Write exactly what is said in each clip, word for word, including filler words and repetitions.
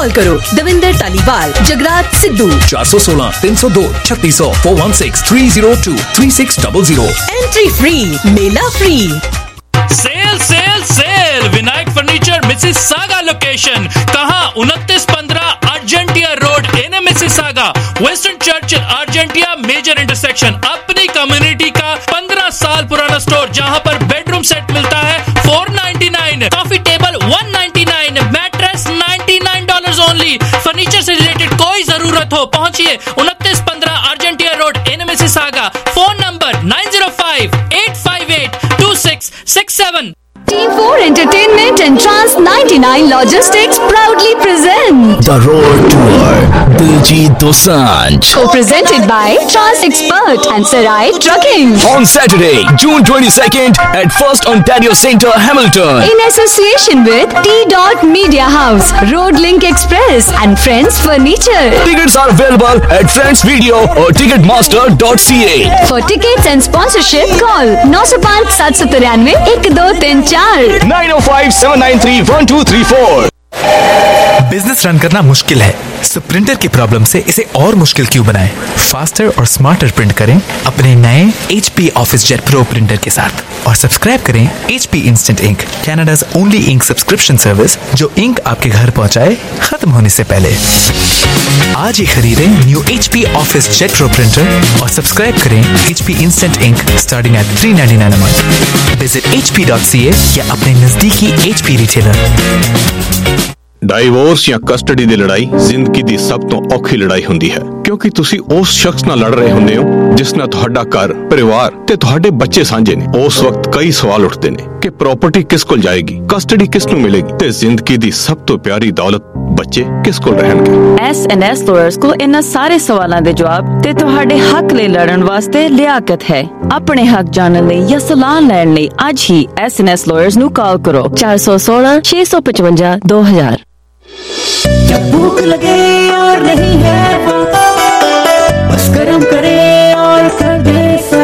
Call करो। दविंदर तालीवाल, जगरात सिद्धू। चार सौ सोलह तीन सौ दो छत्तीस सौ four one six three zero two three six double zero. Entry free, मेला free. Sale sale sale Vinayak furniture Mississauga location. कहाँ? उनतीस पंद्रह Argentia Road in Mississauga, western Churchill Argentia major intersection. अपनी कम्युनिटी का पंद्रह साल पुराना स्टोर जहाँ पर बेडरूम सेट मिलता है four ninety nine, coffee table one ninety nine, mattress ninety nine dollars only. Furniture से रिलेटेड कोई जरूरत हो पहुंचिए उनतीस पंद्रह Argentia Road in Mississauga. Phone number nine zero five eight five eight two six six seven. Team four Entertainment and Trans ninety-nine Logistics proudly present The Road Tour, Diljit Dosanjh, co-presented by Trans Expert and Sarai Trucking, on Saturday, June twenty-second at First Ontario Centre, Hamilton, in association with T Dot Media House, Road Link Express and Friends Furniture. Tickets are available at Friends Video or ticketmaster dot c a. For tickets and sponsorship, call nine zero five seven seven three one two three four. nine oh five seven nine three one two three four. Business run करना मुश्किल है, सो printer की problem से इसे और मुश्किल क्यों बनाएं? फास्टर और स्मार्टर प्रिंट करें अपने नए H P OfficeJet pro printer के साथ और सब्सक्राइब करें H P instant ink, Canada's only ink subscription service जो इंक आपके घर पहुंचाए खत्म होने से पहले। आज ही खरीदें new H P OfficeJet pro printer और सब्सक्राइब करें H P instant ink starting at three ninety nine a month. Visit H P dot C A या अपने नजदीकी H P रिटेलर। ਡਾਈਵੋਰਸ ਜਾਂ ਕਸਟਡੀ ਦੀ ਲੜਾਈ ਜ਼ਿੰਦਗੀ ਦੀ ਸਭ ਤੋਂ ਔਖੀ ਲੜਾਈ ਹੁੰਦੀ ਹੈ, ਕਿਉਂਕਿ ਤੁਸੀਂ ਉਸ ਸ਼ਖਸ ਨਾਲ ਲੜ ਰਹੇ ਹੁੰਦੇ ਹੋ ਜਿਸ ਨਾਲ ਤੁਹਾਡਾ ਘਰ, ਪਰਿਵਾਰ ਤੇ ਤੁਹਾਡੇ ਬੱਚੇ ਸਾਂਝੇ ਨੇ। ਉਸ ਵਕਤ ਕਈ ਸਵਾਲ ਉੱਠਦੇ ਨੇ ਕਿ ਪ੍ਰਾਪਰਟੀ ਕਿਸ ਕੋਲ ਜਾਏਗੀ, ਕਸਟਡੀ ਕਿਸ ਨੂੰ ਮਿਲੇਗੀ ਤੇ ਜ਼ਿੰਦਗੀ ਦੀ ਸਭ ਤੋਂ ਪਿਆਰੀ ਦੌਲਤ ਬੱਚੇ ਕਿਸ ਕੋਲ ਰਹਿਣਗੇ। ਐਸ ਐਂਡ ਐਸ ਲਾਇਰਸ ਕੋਲ ਇਹਨਾਂ ਸਾਰੇ ਸਵਾਲਾਂ ਦੇ ਜਵਾਬ ਤੇ ਤੁਹਾਡੇ ਹੱਕ ਲਈ ਲੜਨ ਵਾਸਤੇ ਲਿਆਕਤ ਹੈ। ਆਪਣੇ ਹੱਕ ਜਾਣਨ ਲਈ ਜਾਂ ਸਲਾਹ ਲੈਣ ਲਈ ਅੱਜ ਹੀ ਐਸ ਐਂਡ ਐਸ ਲਾਇਰਸ ਨੂੰ ਕਾਲ ਕਰੋ ਚਾਰ ਸੌ सोलह छह सौ पचवंजा दो हजार। जब भूख लगे और नहीं है वो, बस गरम करे और कर दे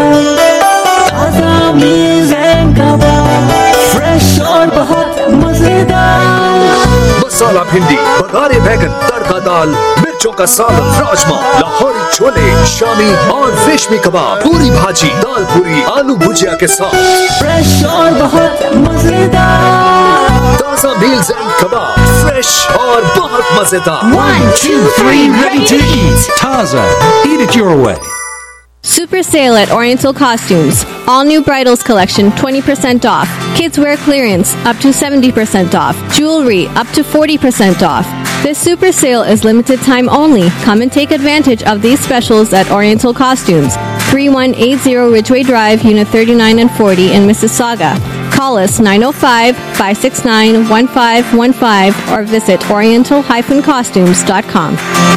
ताजा मीज़ एंड कबाब, फ्रेश और बहुत मजेदार। मसाला भिंडी, बघारे बैगन, तड़का दाल, मिर्चों का सालन, राजमा, लाहौरी छोले, शामी और रेशमी कबाब, पूरी भाजी, दाल पूरी, आलू भुजिया के साथ, फ्रेश और बहुत मजेदार। ताजा मील्स एंड कबाब, फ्रेश और बहुत मजेदार। One, two, three, ready to eat. Taza, eat it your way. Super sale at Oriental Costumes. All new bridals collection twenty percent off. Kids wear clearance up to seventy percent off. Jewelry up to forty percent off. This super sale is limited time only. Come and take advantage of these specials at Oriental Costumes. thirty-one eighty Ridgeway Drive, Unit thirty-nine and forty in Mississauga. Call us nine oh five, five six nine, one five one five or visit oriental dash costumes dot com.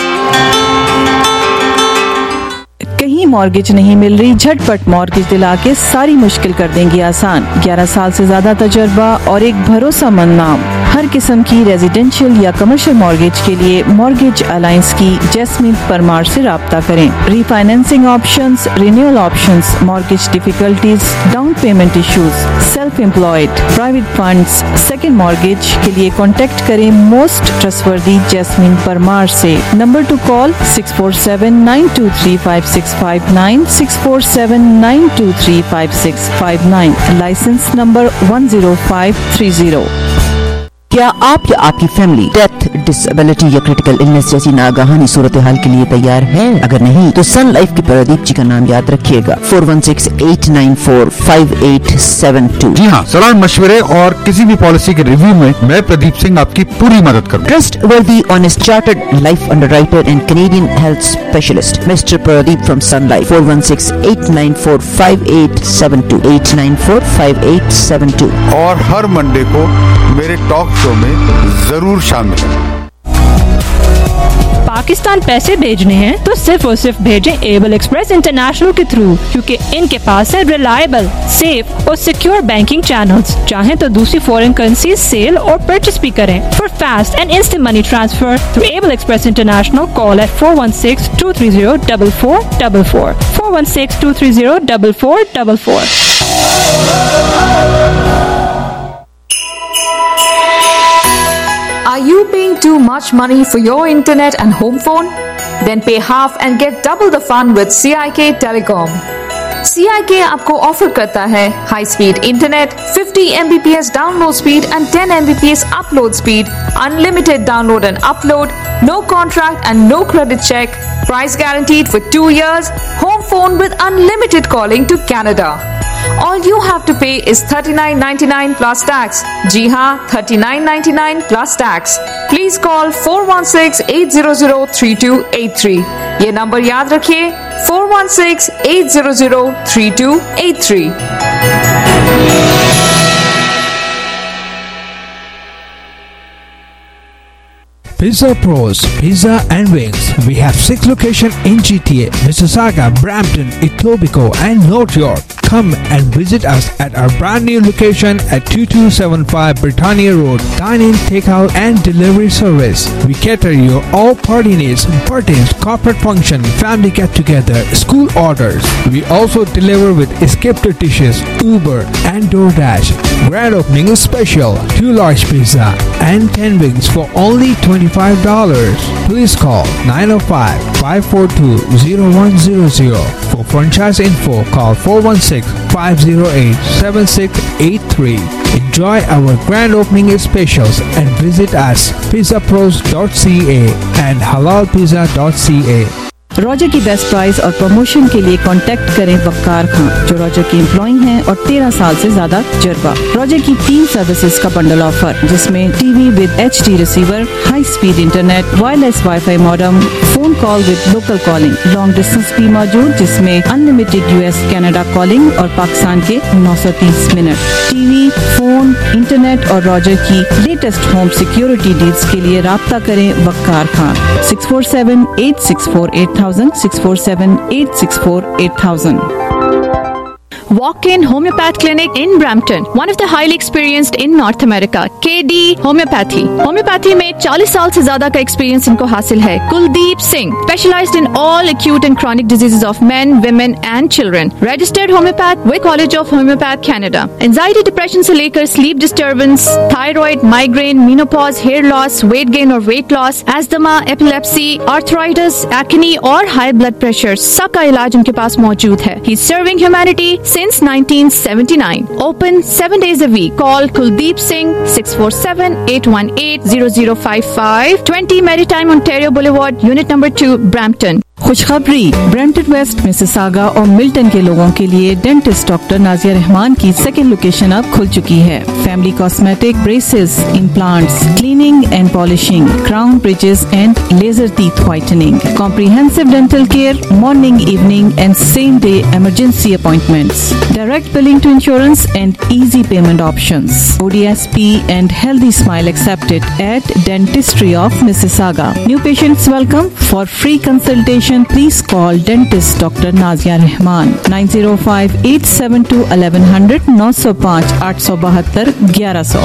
कहीं mortgage नहीं मिल रही, झटपट mortgage दिला के सारी मुश्किल कर देंगी आसान। ग्यारह साल से ज्यादा तजर्बा और एक भरोसेमंद नाम। हर किस्म की रेजिडेंशियल या कमर्शियल मॉर्गेज के लिए मॉर्गेज अलायंस की जैस्मीन परमार से राब्ता करें। Refinancing options, renewal options, mortgage difficulties, down payment issues, self employed, private funds, second mortgage के लिए कॉन्टेक्ट करें मोस्ट ट्रस्टवर्दी जैस्मीन परमार से। Number to call six four seven nine two three five six five nine, six four seven nine two three five six five nine. License number one zero five three zero. क्या आप या आपकी family death, disability या critical illness जैसी नागाहानी सूरत हाल के लिए तैयार है? अगर नहीं तो सन लाइफ के प्रदीप जी का नाम याद रखिएगा, four one six eight nine four five eight seven two. जी हाँ, सलाह मशवरे और किसी भी पॉलिसी के रिव्यू में मैं प्रदीप सिंह आपकी पूरी मदद करूँगा। Trustworthy honest chartered life underwriter and Canadian health specialist mister Pradeep from Sun Life, four one six eight nine four five eight seven two, eight nine four five eight seven two. और हर Monday को मेरे talk show में जरूर शामिल है। पाकिस्तान पैसे भेजने हैं तो सिर्फ और सिर्फ भेजें एबल एक्सप्रेस इंटरनेशनल के थ्रू, क्योंकि इनके पास है रिलायबल, सेफ और सिक्योर बैंकिंग चैनल्स। चाहें तो दूसरी फॉरेन करेंसी सेल और परचेस भी करें। For fast and instant money transfer through Able Express International call at four one six two three zero double four double four, four one six two three zero double four double four. Are you you paying too much money for your internet and home phone? Then pay half and get double the fun with C I K Telecom. C I K आपको offer करता है high speed internet, fifty M B P S download speed and ten M B P S upload speed, unlimited download and upload, no contract and no credit check, price guaranteed for two years, home phone with unlimited calling to Canada. All you have to pay is thirty-nine ninety-nine plus tax. जी हाँ, thirty-nine ninety-nine plus tax. Please call four one six eight zero zero three two eight three. ये number याद रखिए four one six eight zero zero three two eight three. Pizza Pros, Pizza and Wings. We have six locations in G T A, Mississauga, Brampton, Etobicoke and North York. Come and visit us at our brand new location at two two seven five Britannia Road. Dine-in, takeout and delivery service. We cater your all party needs, birthdays, corporate function, family get-together, school orders. We also deliver with escape dishes, Uber and DoorDash. Grand opening is special. Two large pizza and ten wings for only twenty-five dollars. Please call nine oh five, five four two, oh one zero zero. For franchise info, call four one six, five zero eight, seven six eight three. Enjoy our grand opening specials and visit us pizza pros dot c a and halal pizza dot c a. Roger की best price और promotion के लिए contact करें वक्कार खान, जो Roger के employ हैं और तेरह साल से ज्यादा तजुर्बा। रॉजर की तीन सर्विसेज का बंडल ऑफर, जिसमें TV with H D receiver, high speed internet, wireless wifi modem, phone call with local calling, long distance भी मौजूद, जिसमें अनलिमिटेड यूएस कनाडा कॉलिंग और पाकिस्तान के नौ सौ तीस मिनट। टीवी, फोन, इंटरनेट और रॉजर की लेटेस्ट होम सिक्योरिटी डील्स के लिए राब्ता करें Waqar Khan six four seven eight six four eight six four seven eight six four eight thousand. Walk-in Homeopath Clinic in Brampton, one of the highly experienced in North America. K D Homeopathy. Homeopathy में चालीस साल से ज्यादा का experience इनको हासिल है. Kuldeep Singh, specialized in all acute and chronic diseases of men, women and children. Registered homeopath with College of Homeopath Canada. Anxiety, depression से लेकर sleep disturbance, thyroid, migraine, menopause, hair loss, weight gain or weight loss, asthma, epilepsy, arthritis, acne और high blood pressure, सबका इलाज उनके पास मौजूद है. He's serving humanity since nineteen seventy-nine. Open seven days a week. Call Kuldeep Singh six four seven eight one eight zero zero five five, twenty Maritime Ontario Boulevard, Unit Number two, Brampton. खुशखबरी, Brampton West, Mississauga और Milton के लोगों के लिए dentist doctor Nazia Rahman की second location अब खुल चुकी है। Family cosmetic, braces, implants, cleaning and polishing, crown bridges and laser teeth whitening, comprehensive dental care, morning, evening and same day emergency appointments, direct billing to insurance and easy payment options, O D S P and healthy smile accepted at Dentistry of Mississauga. New patients welcome. For free consultation, please call dentist Doctor Nazia Rahman nine zero five eight seven two eleven hundred nine zero five आठ सौ बहत्तर ग्यारह सौ।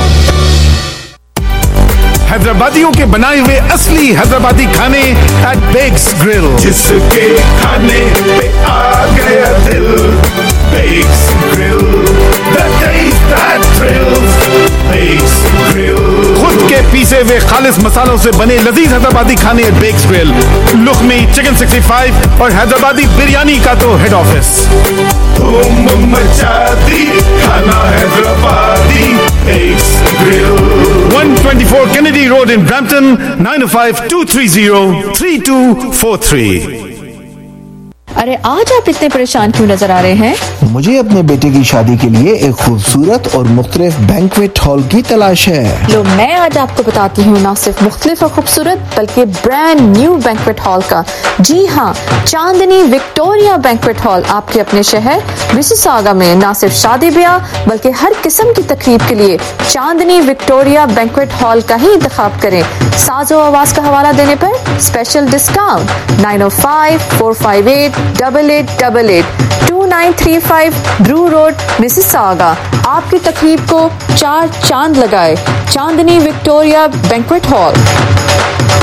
हैदराबादियों के बनाए हुए असली हैदराबादी खाने एट बेक्स ग्रिल, जिसके खाने पे आ गया दिल। Bex grill, the taste that thrills. Bex grill, खुद के पीसे हुए खालिस मसालों से बने लजीज हैदराबादी खाने at Bex grill. Lukhmi chicken sixty five और हैदराबादी बिरयानी का तो हेड ऑफिस। धूम मचाती खाना Hyderabadi Bex grill. one twenty-four Kennedy Road in Brampton, nine oh five two three zero three two four three. अरे आज आप इतने परेशान क्यों नजर आ रहे हैं? मुझे अपने बेटे की शादी के लिए एक खूबसूरत और मुख्तलिफ बैंक्वेट हॉल की तलाश है। लो मैं आज आपको बताती हूँ ना सिर्फ मुख्तलिफ और खूबसूरत बल्कि ब्रांड न्यू बैंक्वेट हॉल का। जी हाँ, चांदनी विक्टोरिया बैंक्वेट हॉल आपके अपने शहर मिसिसागा में ना सिर्फ शादी ब्याह बल्कि हर किस्म की तकरीब के लिए चांदनी विक्टोरिया बैंक्वेट हॉल का ही इंतखाब करें। साजो आवाज का हवाला देने पर special discount nine O five four five eight double eight double eight two nine three five Brew road Mississauga. आपकी तकरीब को चार चांद लगाए। Chandni Victoria banquet hall.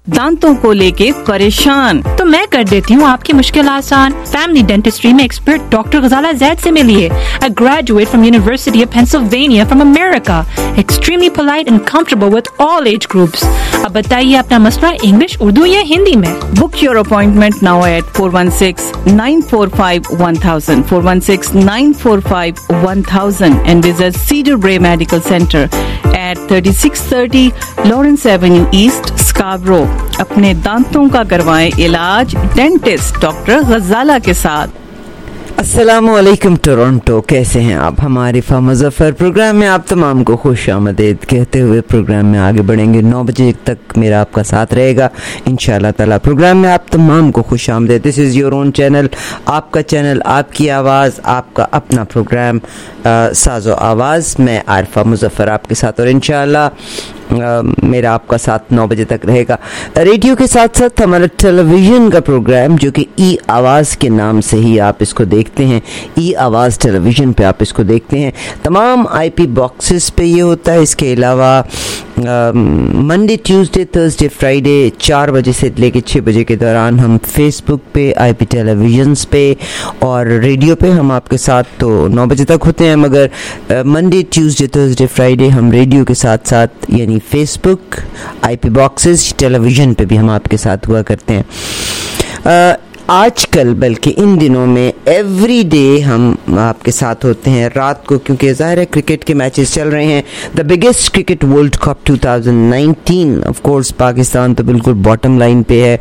दांतों को लेके परेशान? तो मैं कर देती हूँ आपकी मुश्किल आसान। फैमिली डेंटिस्ट्री में एक्सपर्ट डॉक्टर गजाला जैद से मिलिए। A graduate from University of Pennsylvania from America, extremely polite and comfortable with all age groups। अब बताइए अपना मसला इंग्लिश, उर्दू या हिंदी में। Book your appointment now at four one six nine four five one thousand four one six nine four five one thousand and visit Cedar Bray Medical Center at thirty-six thirty Lawrence Avenue East, Scarborough। अपने दांतों का करवाएं इलाज dentist doctor गजाला के साथ। अस्सलामुअलैकुम Toronto, कैसे हैं आप? हमारे फा मुज़फ़्फ़र प्रोग्राम में आप तमाम को खुश आमदीद कहते हुए प्रोग्राम में आगे बढ़ेंगे। नौ बजे तक मेरा आपका साथ रहेगा इंशाअल्लाह ताला। प्रोग्राम में आप तमाम को खुश आमदीद। This is your own channel, आपका चैनल, आपकी आवाज़, आपका अपना प्रोग्राम साज़ो आवाज़। मैं आरिफा मुज़फ़्फ़र आपके साथ और इंशाअल्लाह Uh, मेरा आपका साथ नौ बजे तक रहेगा। रेडियो के साथ साथ हमारा टेलीविज़न का प्रोग्राम जो कि ई आवाज़ के नाम से ही आप इसको देखते हैं, ई आवाज़ टेलीविज़न पे आप इसको देखते हैं। तमाम आईपी बॉक्सेस पे ये होता है। इसके अलावा मंडे ट्यूसडे थर्सडे फ्राइडे चार बजे से लेकर छः बजे के दौरान हम फेसबुक पे, आईपी टेलीविज़न पे और रेडियो पे हम आपके साथ तो नौ बजे तक होते हैं, मगर मंडे ट्यूसडे थर्सडे फ्राइडे हम रेडियो के साथ साथ यानी फेसबुक, आईपी बॉक्सेस, टेलीविज़न पे भी हम आपके साथ हुआ करते हैं। आ, आजकल बल्कि इन दिनों में एवरी डे हम आपके साथ होते हैं रात को, क्योंकि ज़ाहिर है क्रिकेट के मैचेस चल रहे हैं। The biggest cricket world cup two thousand nineteen, of course Pakistan तो बिल्कुल बॉटम लाइन पे है।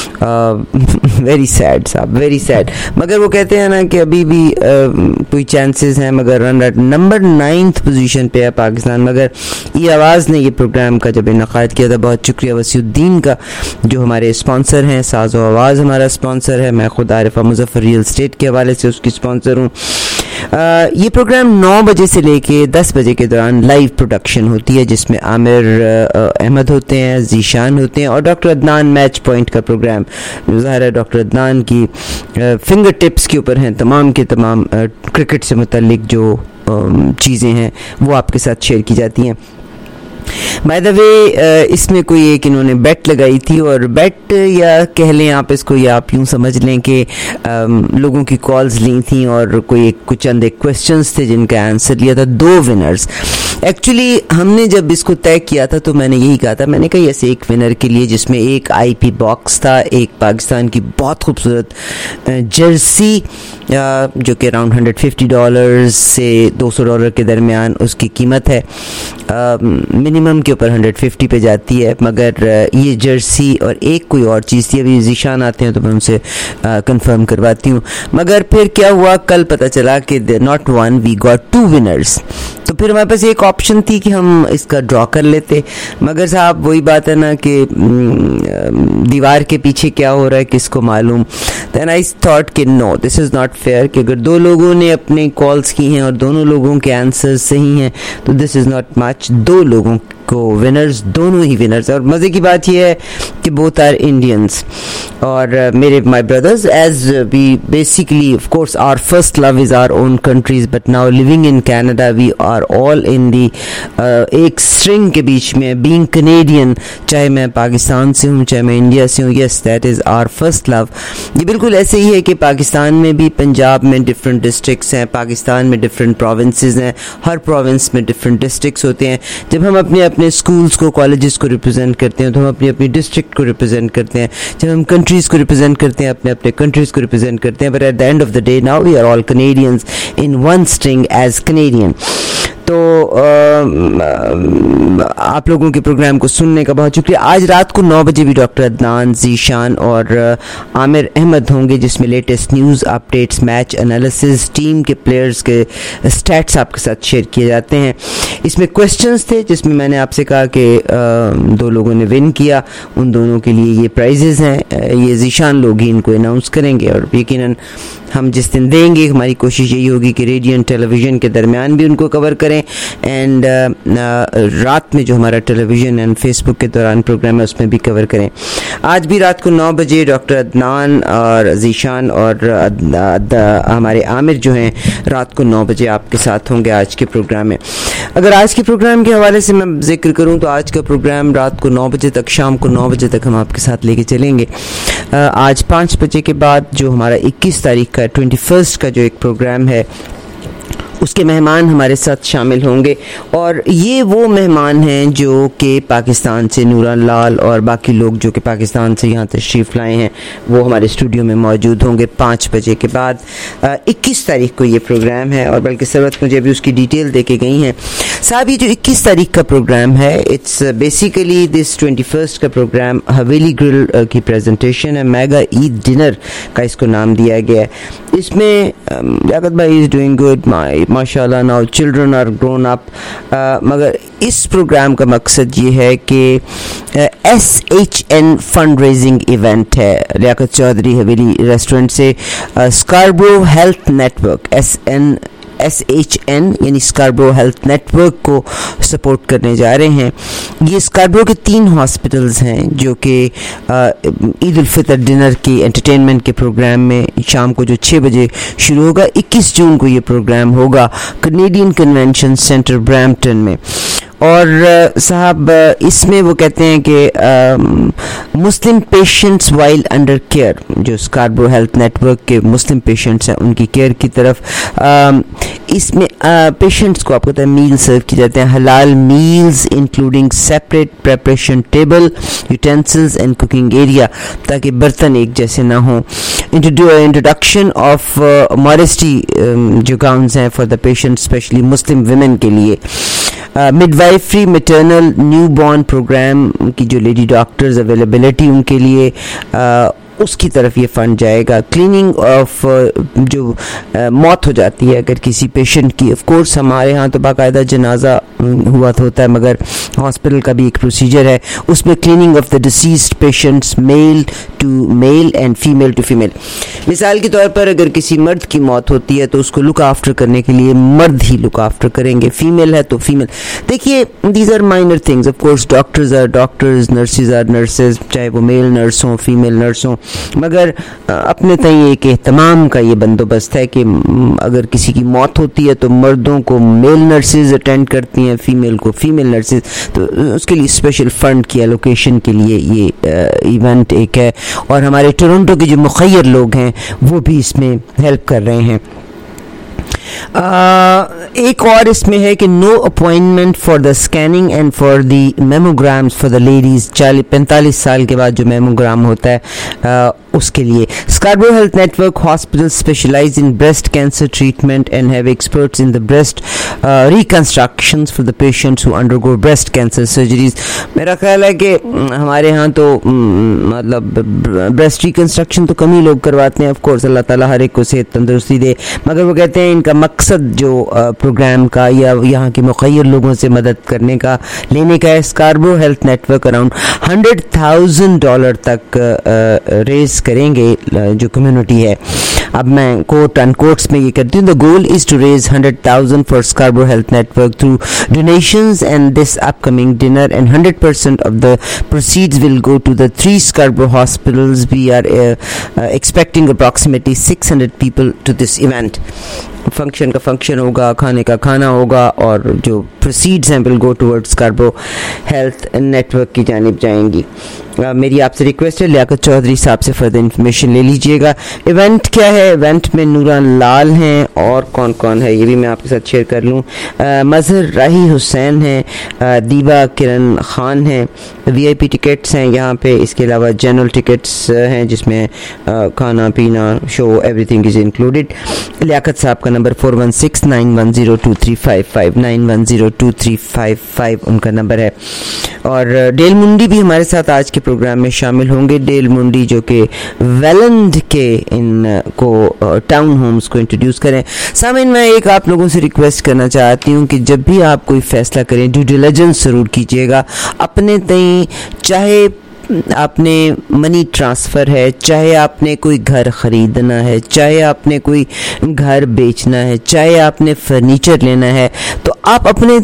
वेरी सैड साहब, वेरी सैड। मगर वो कहते हैं ना कि अभी भी uh, कोई चांसेस हैं, मगर run rate number ninth position पे है पाकिस्तान। मगर ये आवाज़ ने ये प्रोग्राम का जब इनक़ाद किया था, बहुत शुक्रिया वसीउद्दीन का जो हमारे स्पॉन्सर हैं। साज़ो आवाज़ हमारा स्पॉन्सर है, मैं खुद आरिफा मुज़फ़्फ़र रियल स्टेट के हवाले से उसकी स्पॉन्सर हूँ। ये प्रोग्राम नौ बजे से लेके दस बजे के दौरान लाइव प्रोडक्शन होती है, जिसमें आमिर अहमद होते हैं, जीशान होते हैं और डॉक्टर अदनान मैच पॉइंट का प्रोग्राम ज़ाहिर है डॉक्टर अदनान की फिंगर टिप्स के ऊपर हैं। तमाम के तमाम क्रिकेट से मुतल्लिक जो चीज़ें हैं वो आपके साथ शेयर की जाती हैं। बाय द वे इसमें कोई एक इन्होंने बेट लगाई थी, और बेट या कह लें आप इसको, या आप यूं समझ लें कि लोगों की कॉल्स ली थी और कोई एक कुछ चंद एक क्वेश्चंस थे जिनका आंसर लिया था। दो विनर्स। एक्चुअली हमने जब इसको तय किया था तो मैंने यही कहा था, मैंने कहा ऐसे एक विनर के लिए जिसमें एक आईपी बॉक्स था, एक पाकिस्तान की बहुत खूबसूरत जर्सी जो कि अराउंड हंड्रेड फिफ्टी डॉलर से दो सौ डॉलर के दरमियान उसकी कीमत है। मिनिमम के ऊपर हंड्रेड फिफ्टी पे जाती है, मगर ये जर्सी और एक कोई और चीज़ थी। अभी जीशान आते हैं तो मैं उनसे कंफर्म करवाती हूँ। मगर फिर क्या हुआ, कल पता चला कि not one, we got two winners. तो फिर हमारे पास एक ऑप्शन थी कि हम इसका ड्रॉ कर लेते, मगर साहब वही बात है ना कि दीवार के पीछे क्या हो रहा है किसको मालूम। देन आई थॉट कि no, this is not fair कि अगर दो लोगों ने अपने कॉल्स की हैं और दोनों लोगों के आंसर्स सही हैं तो दिस इज़ नॉट मच। दो लोगों को विनर्स, दोनों ही विनर्स। और मज़े की बात यह है कि बोथ आर इंडियंस और uh, मेरे my brothers, as we basically of course our first love is our own countries, but now living in Canada we are all in the एक स्ट्रिंग के बीच में, बीइंग कनेडियन। चाहे मैं पाकिस्तान से हूँ, चाहे मैं इंडिया से हूँ, yes that is our first love. ये बिल्कुल ऐसे ही है कि पाकिस्तान में भी, पंजाब में डिफरेंट डिस्ट्रिक्ट्स हैं, पाकिस्तान में डिफरेंट प्रोविंसेस हैं, हर प्रोविंस में डिफरेंट डिस्ट्रिक्ट्स होते हैं। जब हम अपने अपने स्कूल्स को, कॉलेजेस को रिप्रेजेंट करते हैं तो हम अपनी अपनी डिस्ट्रिक्ट को रिप्रेजेंट करते हैं। जब हम कंट्रीज़ को रिप्रेजेंट करते हैं, अपने अपने कंट्रीज़ को रिप्रेजेंट करते हैं। But at the end of the day now we are all Canadians in one string as Canadian. तो आप लोगों के प्रोग्राम को सुनने का बहुत शुक्रिया। आज रात को नौ बजे भी डॉक्टर अदनान, जीशान और आमिर अहमद होंगे, जिसमें latest news updates, match analysis, team के प्लेयर्स के स्टैट्स आपके साथ शेयर किए जाते हैं। इसमें क्वेश्चंस थे जिसमें मैंने आपसे कहा कि दो लोगों ने विन किया, उन दोनों के लिए ये प्राइजेज़ हैं। ये जीशान लोग ही इनको अनाउंस करेंगे और यकीनन हम जिस दिन देंगे हमारी कोशिश यही होगी कि रेडियो एंड टेलीविज़न के दरमियान भी उनको कवर करें, एंड रात में जो हमारा टेलीविज़न एंड फेसबुक के दौरान प्रोग्राम है उसमें भी कवर करें। आज भी रात को नौ बजे डॉक्टर अदनान और जीशान और अद, अद, हमारे आमिर जो हैं रात को नौ बजे आपके साथ होंगे आज के प्रोग्राम में। अगर आज के प्रोग्राम के हवाले से मैं जिक्र करूं तो आज का प्रोग्राम रात को नौ बजे तक, शाम को नौ बजे तक हम आपके साथ लेके चलेंगे। आज पाँच बजे के बाद जो हमारा इक्कीस तारीख का ट्वेंटी फर्स्ट का जो एक प्रोग्राम है उसके मेहमान हमारे साथ शामिल होंगे, और ये वो मेहमान हैं जो कि पाकिस्तान से, नूरा लाल और बाकी लोग जो कि पाकिस्तान से यहाँ तशरीफ़ लाए हैं वो हमारे स्टूडियो में मौजूद होंगे पाँच बजे के बाद। इक्कीस तारीख को ये प्रोग्राम है, और बल्कि सरवत मुझे अभी उसकी डिटेल दे के गई हैं साहब। ये जो इक्कीस तारीख का प्रोग्राम है it's basically this twenty first का प्रोग्राम हवेली ग्रिल की प्रेजेंटेशन है, मेगा ईद डिनर का इसको नाम दिया गया है। इसमें लियाकत भाई इज़ डूइंग गुड, माई माशाल्लाह, now children are grown up, मगर इस प्रोग्राम का मकसद ये है कि S H N fund raising event है लियाकत चौधरी हवेली रेस्टोरेंट से, Scarborough Health Network S N S H N यानी स्कारब्रो हेल्थ नेटवर्क को सपोर्ट करने जा रहे हैं। ये स्कारब्रो के तीन हॉस्पिटल्स हैं जो कि ईद उल फितर डिनर के एंटरटेनमेंट के प्रोग्राम में शाम को जो छः बजे शुरू होगा, इक्कीस जून को ये प्रोग्राम होगा कनेडियन कन्वेंशन सेंटर ब्रैम्पटन में। और साहब इसमें वो कहते हैं कि Muslim patients while under care, जो स्कारब्रो हेल्थ नेटवर्क के मुस्लिम पेशेंट्स हैं उनकी केयर की तरफ आ, इसमें पेशेंट्स को आपको पता है मील सर्व की जाते हैं, halal meals including separate preparation table, utensils and cooking area, ताकि बर्तन एक जैसे ना हो। इंट्रोडक्शन ऑफ मॉडेस्टी जो गाउन्स हैं for the patient, specially Muslim women के लिए। मिडवाइफरी मैटरनल न्यूबॉर्न प्रोग्राम की जो लेडी डॉक्टर्स अवेलेबिलिटी उनके लिए uh, उसकी तरफ ये फंड जाएगा। क्लीनिंग ऑफ जो आ, मौत हो जाती है अगर किसी पेशेंट की, ऑफ कोर्स हमारे यहाँ तो बाकायदा जनाजा हुआ तो होता है, मगर हॉस्पिटल का भी एक प्रोसीजर है, उसमें cleaning of the deceased patients male to male and female to female. मिसाल के तौर पर अगर किसी मर्द की मौत होती है तो उसको लुक आफ्टर करने के लिए मर्द ही लुक आफ्टर करेंगे, फीमेल है तो फीमेल। देखिए these are minor things, of course doctors are doctors, nurses are nurses, चाहे वो मेल नर्स हों फीमेल नर्स हों, मगर अपने तय एक एहतमाम का ये बंदोबस्त है कि अगर किसी की मौत होती है तो मर्दों को मेल नर्सेज अटेंड करती हैं, फीमेल को फीमेल नर्सेज, तो उसके लिए स्पेशल फंड की एलोकेशन के लिए ये इवेंट एक है, और हमारे टोरंटो के जो मुखय्यर लोग हैं वो भी इसमें हेल्प कर रहे हैं। Uh, एक और इसमें है कि no appointment for the scanning and for the mammograms for the ladies, चालीस पैंतालीस साल के बाद जो मेमोग्राम होता है uh, उसके लिए। Scarborough Health Network hospital specialise in breast cancer treatment and have experts in the breast reconstructions for the patients who undergo breast cancer surgeries. मेरा ख्याल है कि हमारे यहाँ तो मतलब ब्रेस्ट रिकंस्ट्रक्शन तो कम ही लोग करवाते हैं, ऑफ कोर्स अल्लाह ताला हर एक को सेहत तंदुरुस्ती दे, मगर वो कहते हैं इनका मकसद जो प्रोग्राम का या यहाँ के मुखय्यर लोगों से मदद करने का लेने का है। Scarborough Health Network around hundred thousand dollar तक रेज करेंगे जो कम्युनिटी है। अब मैं कोट एंड कोट्स में ये करती हूँ, the goal is to raise hundred thousand for Scarborough Health Network through donations and this upcoming dinner and hundred percent of the proceeds will go to the three Scarborough hospitals. We are expecting approximately six hundred people to this event. Function का function होगा, खाने का खाना होगा, और जो proceeds हैं will go towards Scarborough Health network की जानिब जाएंगी। uh, मेरी आपसे रिक्वेस्ट है लियाकत चौधरी साहब से फर्दर इन्फॉर्मेशन ले लीजिएगा। इवेंट क्या है? इवेंट में नूरा लाल हैं और कौन कौन है ये भी मैं आपके साथ शेयर कर लूँ। मजहर राही हुसैन हैं, दीबा किरण खान हैं, वीआईपी टिकट्स हैं यहाँ पे, इसके अलावा जनरल टिकट्स हैं जिसमें uh, खाना पीना show everything is included. Liaquat साहब का number four one six nine one zero two three five five nine one zero two three five five उनका नंबर है। और डेल मुंडी भी हमारे साथ आज के प्रोग्राम में शामिल होंगे। डेल मुंडी जो कि वेलंड के इन को टाउन होम्स को इंट्रोड्यूस करें। सामिन मैं एक आप लोगों से रिक्वेस्ट करना चाहती हूँ कि जब भी आप कोई फैसला करें ड्यू डिलिजेंस ज़रूर कीजिएगा अपने तई, चाहे आपने मनी ट्रांसफ़र है, चाहे आपने कोई घर ख़रीदना है, चाहे आपने कोई घर बेचना है, चाहे आपने फर्नीचर लेना है, तो आप अपने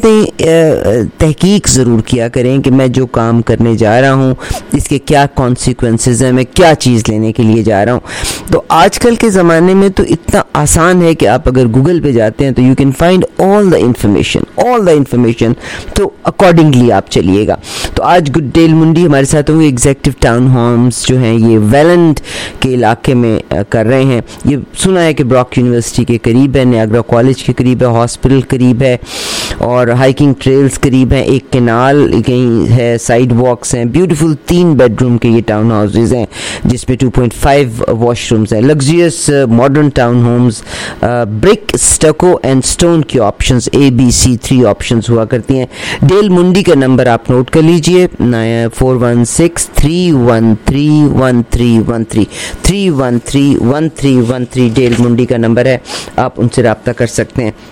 तहकीक ज़रूर किया करें कि मैं जो काम करने जा रहा हूँ इसके क्या कॉन्सिक्वेंसेस हैं, मैं क्या चीज़ लेने के लिए जा रहा हूँ। तो आजकल के ज़माने में तो इतना आसान है कि आप अगर गूगल पे जाते हैं तो you can find all the information all the information तो अकॉर्डिंगली आप चलिएगा। तो आज गुड डेल मुंडी हमारे साथ होंगे। एग्जेक्टिव टाउन होम्स जो हैं ये वेलैंड के इलाके में कर रहे हैं। ये सुना है कि ब्रॉक यूनिवर्सिटी के करीब है, नियाग्रा कॉलेज के करीब है, हॉस्पिटल करीब है और हाइकिंग ट्रेल्स करीब हैं, एक कैनाल कहीं है, साइड वॉक्स हैं, ब्यूटीफुल तीन बेडरूम के ये टाउन हाउसेज हैं जिसमें टू पॉइंट फाइव वॉशरूम्स हैं। Luxurious modern town homes, brick, stucco and stone की options, A B C three options हुआ करती हैं। डेल मुंडी का नंबर आप नोट कर लीजिए, four one six three one three one three one three three one three one three one three Dale Mundy का number है, आप उनसे रब्ता कर सकते हैं।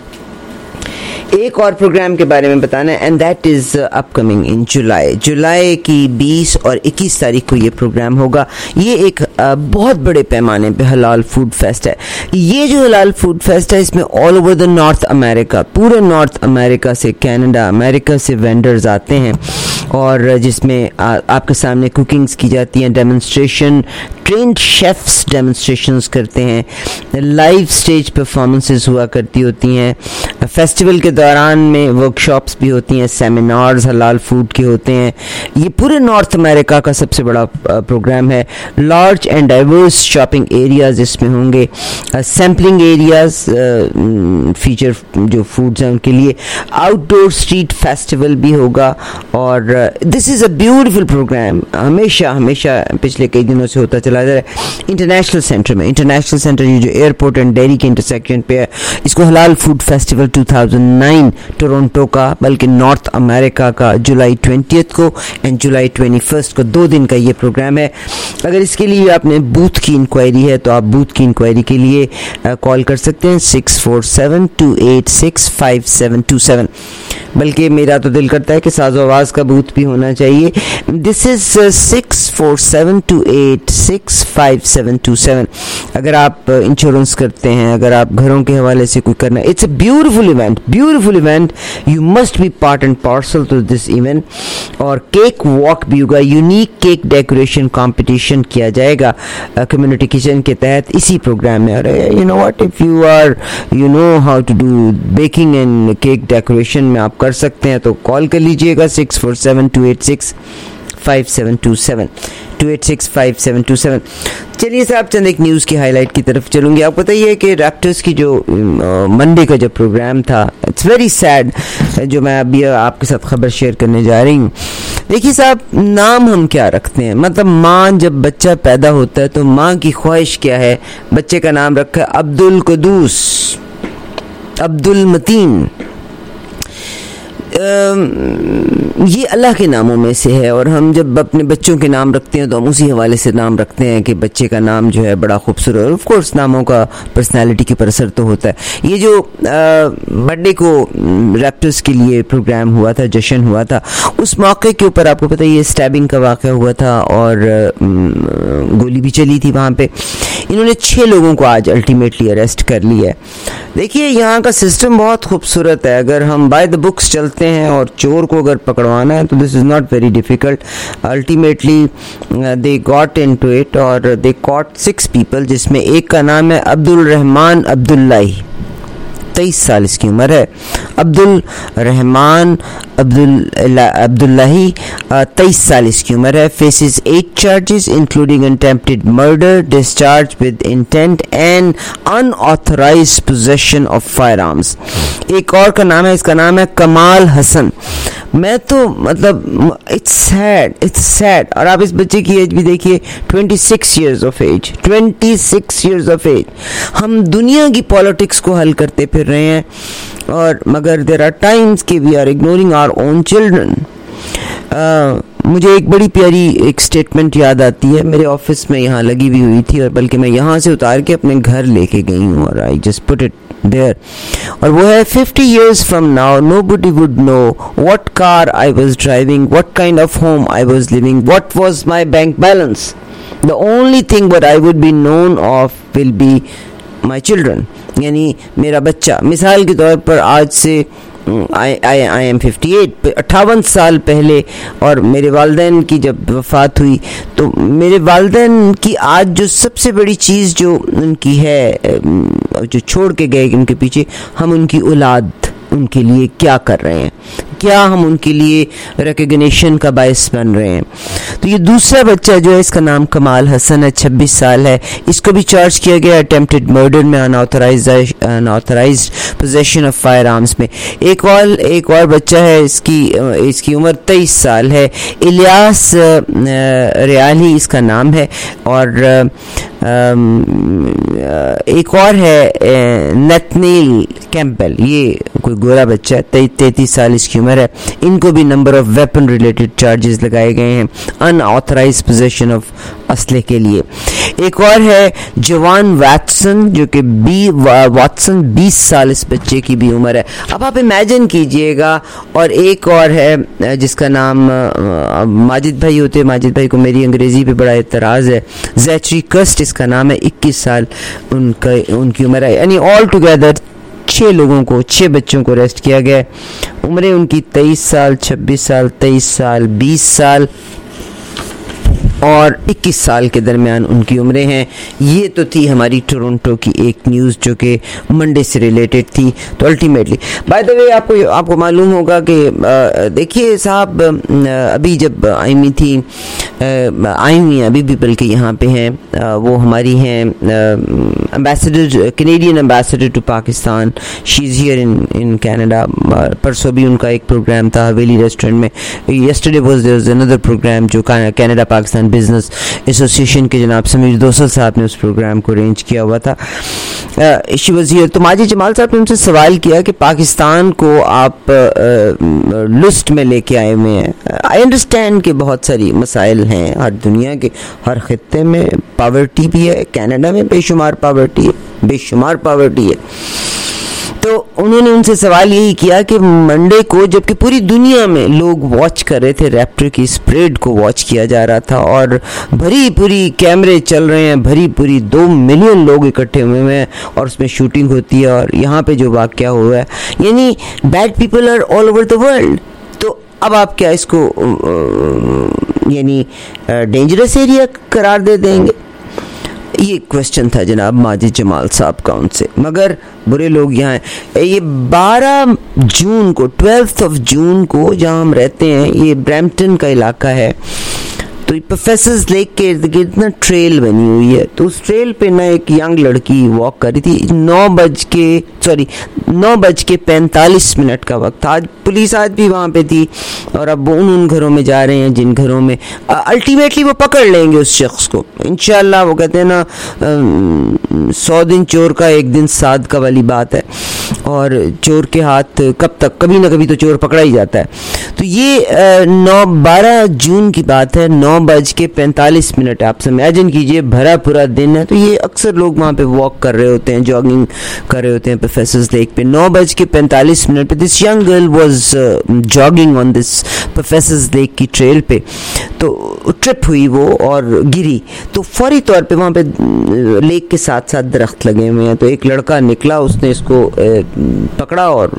एक और प्रोग्राम के बारे में बताना है and that is upcoming in July जुलाई की बीस और इक्कीस तारीख को ये प्रोग्राम होगा। ये एक uh, बहुत बड़े पैमाने पे हलाल फूड फेस्ट है। ये जो हलाल फूड फेस्ट है इसमें all over the North America, पूरे नॉर्थ अमेरिका से, कनाडा, अमेरिका से वेंडर्स आते हैं और जिसमें आ, आपके सामने कुकिंग्स की जाती हैं, डेमोन्स्ट्रेशन, ट्रेंड शेफ्स डेमोन्स्ट्रेशंस करते हैं, लाइव स्टेज परफॉर्मेंसेस हुआ करती होती हैं, फेस्टिवल के दौरान में वर्कशॉप्स भी होती हैं, सेमिनार्स हलाल फूड के होते हैं। ये पूरे नॉर्थ अमेरिका का सबसे बड़ा प्रोग्राम है। Large and diverse shopping areas इसमें होंगे, सैम्पलिंग एरियाज फीचर जो फूड्स हैं उनके लिए, आउटडोर स्ट्रीट फेस्टिवल भी होगा और this is a beautiful program. हमेशा हमेशा पिछले कई दिनों से होता चला जा रहा है। इंटरनेशनल सेंटर में, इंटरनेशनल सेंटर ये जो एयरपोर्ट एंड डेयरी के इंटरसेक्शन पे है, इसको halal food festival two thousand nine Toronto का, बल्कि नॉर्थ अमेरिका का, जुलाई ट्वेंटियथ को एंड जुलाई ट्वेंटी फर्स्ट को दो दिन का ये प्रोग्राम है। अगर इसके लिए आपने बूथ की इंक्वायरी है तो आप बूथ की इंक्वायरी के लिए कॉल कर सकते हैं six four seven two eight six five seven two seven. बल्कि मेरा तो दिल करता है कि साज़ो आवाज़ का बूथ भी होना चाहिए। This is six four seven two eight six five seven two seven. अगर आप इंश्योरेंस करते हैं, अगर आप घरों के हवाले से कोई करना है, it's a beautiful event, beautiful event, you must be part and parcel to this event. और केक वॉक भी होगा, यूनिक केक डेकोरेशन कंपटीशन किया जाएगा कम्युनिटी किचन के तहत इसी प्रोग्राम में। और you know what, if you are you know how to do baking and cake decoration में आप कर सकते हैं तो कॉल कर लीजिएगा six four seven two eight six five seven two seven two eight six five seven two seven. चलिए साहब, चंद एक न्यूज़ की हाईलाइट की तरफ चलूँगी। आपको पता ही है कि रैप्टर्स की जो मंडे का जो प्रोग्राम था, इट्स वेरी सैड, जो मैं अभी आपके साथ खबर शेयर करने जा रही हूँ। देखिए साहब, नाम हम क्या रखते हैं, मतलब माँ जब बच्चा पैदा होता है तो माँ की ख्वाहिश क्या है, बच्चे का नाम रखा है अब्दुल कुदूस, अब्दुल मतीन। ये अल्लाह के नामों में से है और हम जब अपने बच्चों के नाम रखते हैं तो हम उसी हवाले से नाम रखते हैं कि बच्चे का नाम जो है बड़ा खूबसूरत, और ऑफ कोर्स नामों का पर्सनालिटी के ऊपर असर तो होता है। ये जो बर्थडे को रैप्टर्स के लिए प्रोग्राम हुआ था, जश्न हुआ था, उस मौके के ऊपर आपको पता है ये स्टैबिंग का वाक़या हुआ था और गोली भी चली थी वहाँ पे। इन्होंने छः लोगों को आज अल्टीमेटली अरेस्ट कर लिया है। देखिए यहाँ का सिस्टम बहुत खूबसूरत है। अगर हम बाय द बुक्स चलते हैं और चोर को अगर पकड़वाना है तो this is not very difficult. Ultimately they got into it और दे कॉट सिक्स पीपल, जिसमें एक का नाम है अब्दुल रहमान अब्दुल्लाही, तेईस साल इसकी उम्र है। अब्दुल रहमान अब्दुल अब्दुल्लाही तेईस साल इसकी उम्र है। Faces eight charges including attempted murder, discharge with intent and unauthorised possession of firearms. एक और का नाम है, इसका नाम है कमाल हसन। मैं तो मतलब इट्स सैड, इट्स सैड। और आप इस बच्चे की एज भी देखिए, छब्बीस इयर्स ऑफ एज, छब्बीस इयर्स ऑफ एज। हम दुनिया की पॉलिटिक्स को हल करते फिर रहे हैं और मगर देयर आर टाइम्स कि we are ignoring our own children. मुझे एक बड़ी प्यारी एक स्टेटमेंट याद आती है, मेरे ऑफिस में यहाँ लगी हुई हुई थी और बल्कि मैं यहाँ से उतार के अपने घर लेके गई हूँ और I just put it there, और वो है fifty years from now nobody would know what car I was driving, what kind of home I was living, what was my bank balance. The only thing what I would be known of will be my children, यानी मेरा बच्चा. मिसाल के तौर पर आज से I I I am fifty eight, अट्ठावन साल पहले, और मेरे वालिदैन की जब वफ़ात हुई तो मेरे वालिदैन की आज जो सबसे बड़ी चीज़ जो उनकी है, जो छोड़ के गए उनके पीछे, हम उनकी औलाद उनके लिए क्या कर रहे हैं, क्या हम उनके लिए रिकग्निशन का बायस बन रहे हैं. तो ये दूसरा बच्चा जो है, इसका नाम कमाल हसन है, छब्बीस साल है. इसको भी चार्ज किया गया अटेम्प्टेड मर्डर में, unauthorised unauthorised possession of firearms में. एक और एक और बच्चा है, इसकी इसकी उम्र तेईस साल है, इलियास रियाली इसका नाम है. और एक और है नथनील कैंपबेल, ये कोई गोरा बच्चा है, तैतीस साल इसकी उम्र है. इनको भी number of weapon related charges लगाए गए हैं अनऑथराइज्ड पोजेशन ऑफ असले के लिए. एक और है जवान वैटसन, जो कि बी वाटसन बीस साल इस बच्चे की भी उम्र है. अब आप इमेजिन कीजिएगा. और एक और है जिसका नाम माजिद भाई होते हैं, माजिद भाई को मेरी अंग्रेजी पे बड़ा एतराज़ है, जैचरी कस्ट इसका नाम है, इक्कीस साल उनका उनकी उम्र है. यानी ऑल टुगेदर छः लोगों को, छः बच्चों को अरेस्ट किया गया. उम्रें उनकी तेईस साल, छब्बीस साल, तेईस साल, बीस साल और इक्कीस साल के दरमियान उनकी उम्रें हैं. ये तो थी हमारी टोरंटो की एक न्यूज़ जो कि मंडे से रिलेटेड थी. तो अल्टीमेटली बाय द वे आपको आपको मालूम होगा कि देखिए साहब, अभी जब आईमी थी आई हुई अभी भी बल्कि यहाँ पे हैं, वो हमारी हैं ambassador, Canadian ambassador to Pakistan. She is here in in Canada. परसों भी उनका एक प्रोग्राम था हवेली रेस्टोरेंट में. Yesterday was there was another programme जो कनाडा पाकिस्तान बिजनेस एसोसिएशन के जनाब समीर दोसल साहब ने उस प्रोग्राम को अरेंज किया हुआ था. She was here. तो माजिद जमाल साहब ने उनसे सवाल किया कि पाकिस्तान को आप लिस्ट में लेके आए हुए हैं. आई अंडरस्टैंड कि बहुत सारी मसाइल हैं हर दुनिया के हर खित्ते में. पावर्टी भी है, कनाडा में बेशुमार पावर्टी है, बेशुमार पावर्टी है. तो उन्होंने उनसे सवाल यही किया कि मंडे को, जबकि पूरी दुनिया में लोग वॉच कर रहे थे, रैप्टर की इस परेड को वॉच किया जा रहा था और भरी पूरी कैमरे चल रहे हैं, भरी पूरी दो मिलियन लोग इकट्ठे हुए हैं और उसमें शूटिंग होती है. और यहाँ पे जो वाक़या हुआ है, यानी bad people are all over the world. तो अब आप क्या इसको यानी डेंजरस एरिया करार दे देंगे? ये क्वेश्चन था जनाब माजिद जमाल साहब का उनसे. मगर बुरे लोग यहाँ हैं. ये बारह जून को, ट्वेल्थ ऑफ जून को जहाँ हम रहते हैं, ये ब्रैम्पटन का इलाका है. तो प्रोफेसर्स लेक के इर्द गिर्द ना ट्रेल बनी हुई है. तो उस ट्रेल पे ना एक यंग लड़की वॉक कर रही थी. नौ बज के सॉरी नौ बज के पैंतालीस मिनट का वक्त था. आज पुलिस आज भी वहाँ पे थी और अब वो उन उन घरों में जा रहे हैं जिन घरों में अल्टीमेटली वो पकड़ लेंगे उस शख्स को इंशाल्लाह. वो कहते हैं ना सौ दिन चोर का एक दिन साद का वाली बात है. और चोर के हाथ कब तक, कभी ना कभी तो चोर पकड़ा ही जाता है. तो ये नौ बारह जून की बात है. नौ बज के पैंतालीस मिनट आप इमेजिन कीजिए, भरा पूरा दिन है. तो ये अक्सर लोग वहाँ पे वॉक कर रहे होते हैं, जॉगिंग कर रहे होते हैं प्रोफेसर्स लेक पे. नौ बज के पैंतालीस मिनट पे this young girl was jogging on this Professor's Lake की ट्रेल पे. तो ट्रिप हुई वो और गिरी. तो फौरी तौर पे वहाँ पे लेक के साथ साथ दरख्त लगे हुए हैं. तो एक लड़का निकला, उसने इसको पकड़ा और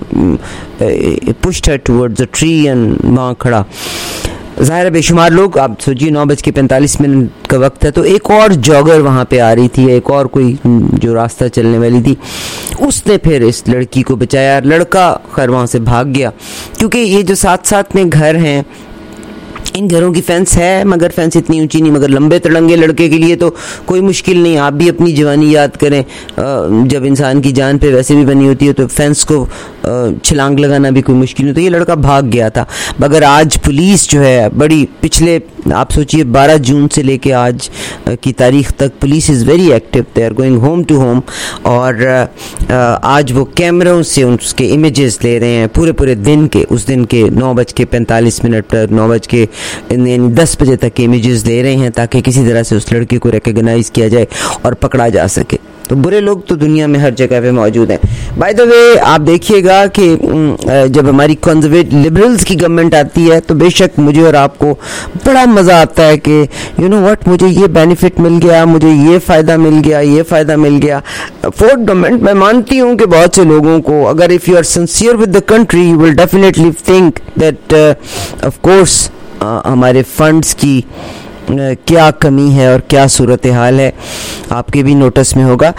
pushed her towards the tree and वहाँ खड़ा. ज़ाहिर है बेशुमार लोग, आप सोचिए नौ बज के पैंतालीस मिनट का वक्त है. तो एक और जॉगर वहाँ पे आ रही थी, एक और कोई जो रास्ता चलने वाली थी, उसने फिर इस लड़की को बचाया. लड़का खैर वहाँ से भाग गया क्योंकि ये जो साथ साथ में घर हैं, इन घरों की फेंस है मगर फेंस इतनी ऊंची नहीं, मगर लंबे तड़ंगे लड़के के लिए तो कोई मुश्किल नहीं. आप भी अपनी जवानी याद करें, जब इंसान की जान पे वैसे भी बनी होती है तो फेंस को छलांग लगाना भी कोई मुश्किल नहीं. तो ये लड़का भाग गया था. मगर आज पुलिस जो है बड़ी, पिछले आप सोचिए बारह जून से लेके आज की तारीख तक police is very active. They are going home to home और आज वो कैमरों से उसके इमेजेस ले रहे हैं पूरे पूरे दिन के. उस दिन के नौ बज के पैंतालीस मिनट तक, नौ बज के यानी दस बजे तक के इमेजेस ले रहे हैं ताकि किसी तरह से उस लड़के को रिकॉग्नाइज किया जाए और पकड़ा जा सके. तो बुरे लोग तो दुनिया में हर जगह पे मौजूद हैं। बाय द वे आप देखिएगा कि जब हमारी कंजर्वेटिव लिबरल्स की गवर्नमेंट आती है तो बेशक मुझे और आपको बड़ा मज़ा आता है कि यू नो व्हाट, मुझे ये बेनिफिट मिल गया, मुझे ये फ़ायदा मिल गया, ये फ़ायदा मिल गया। फोर्थ गवर्नमेंट, मैं मानती हूँ कि बहुत से लोगों को, अगर if you are sincere with the country, you will definitely think that of course हमारे फंड्स की क्या कमी है और क्या सूरत हाल है, आपके भी नोटिस में होगा।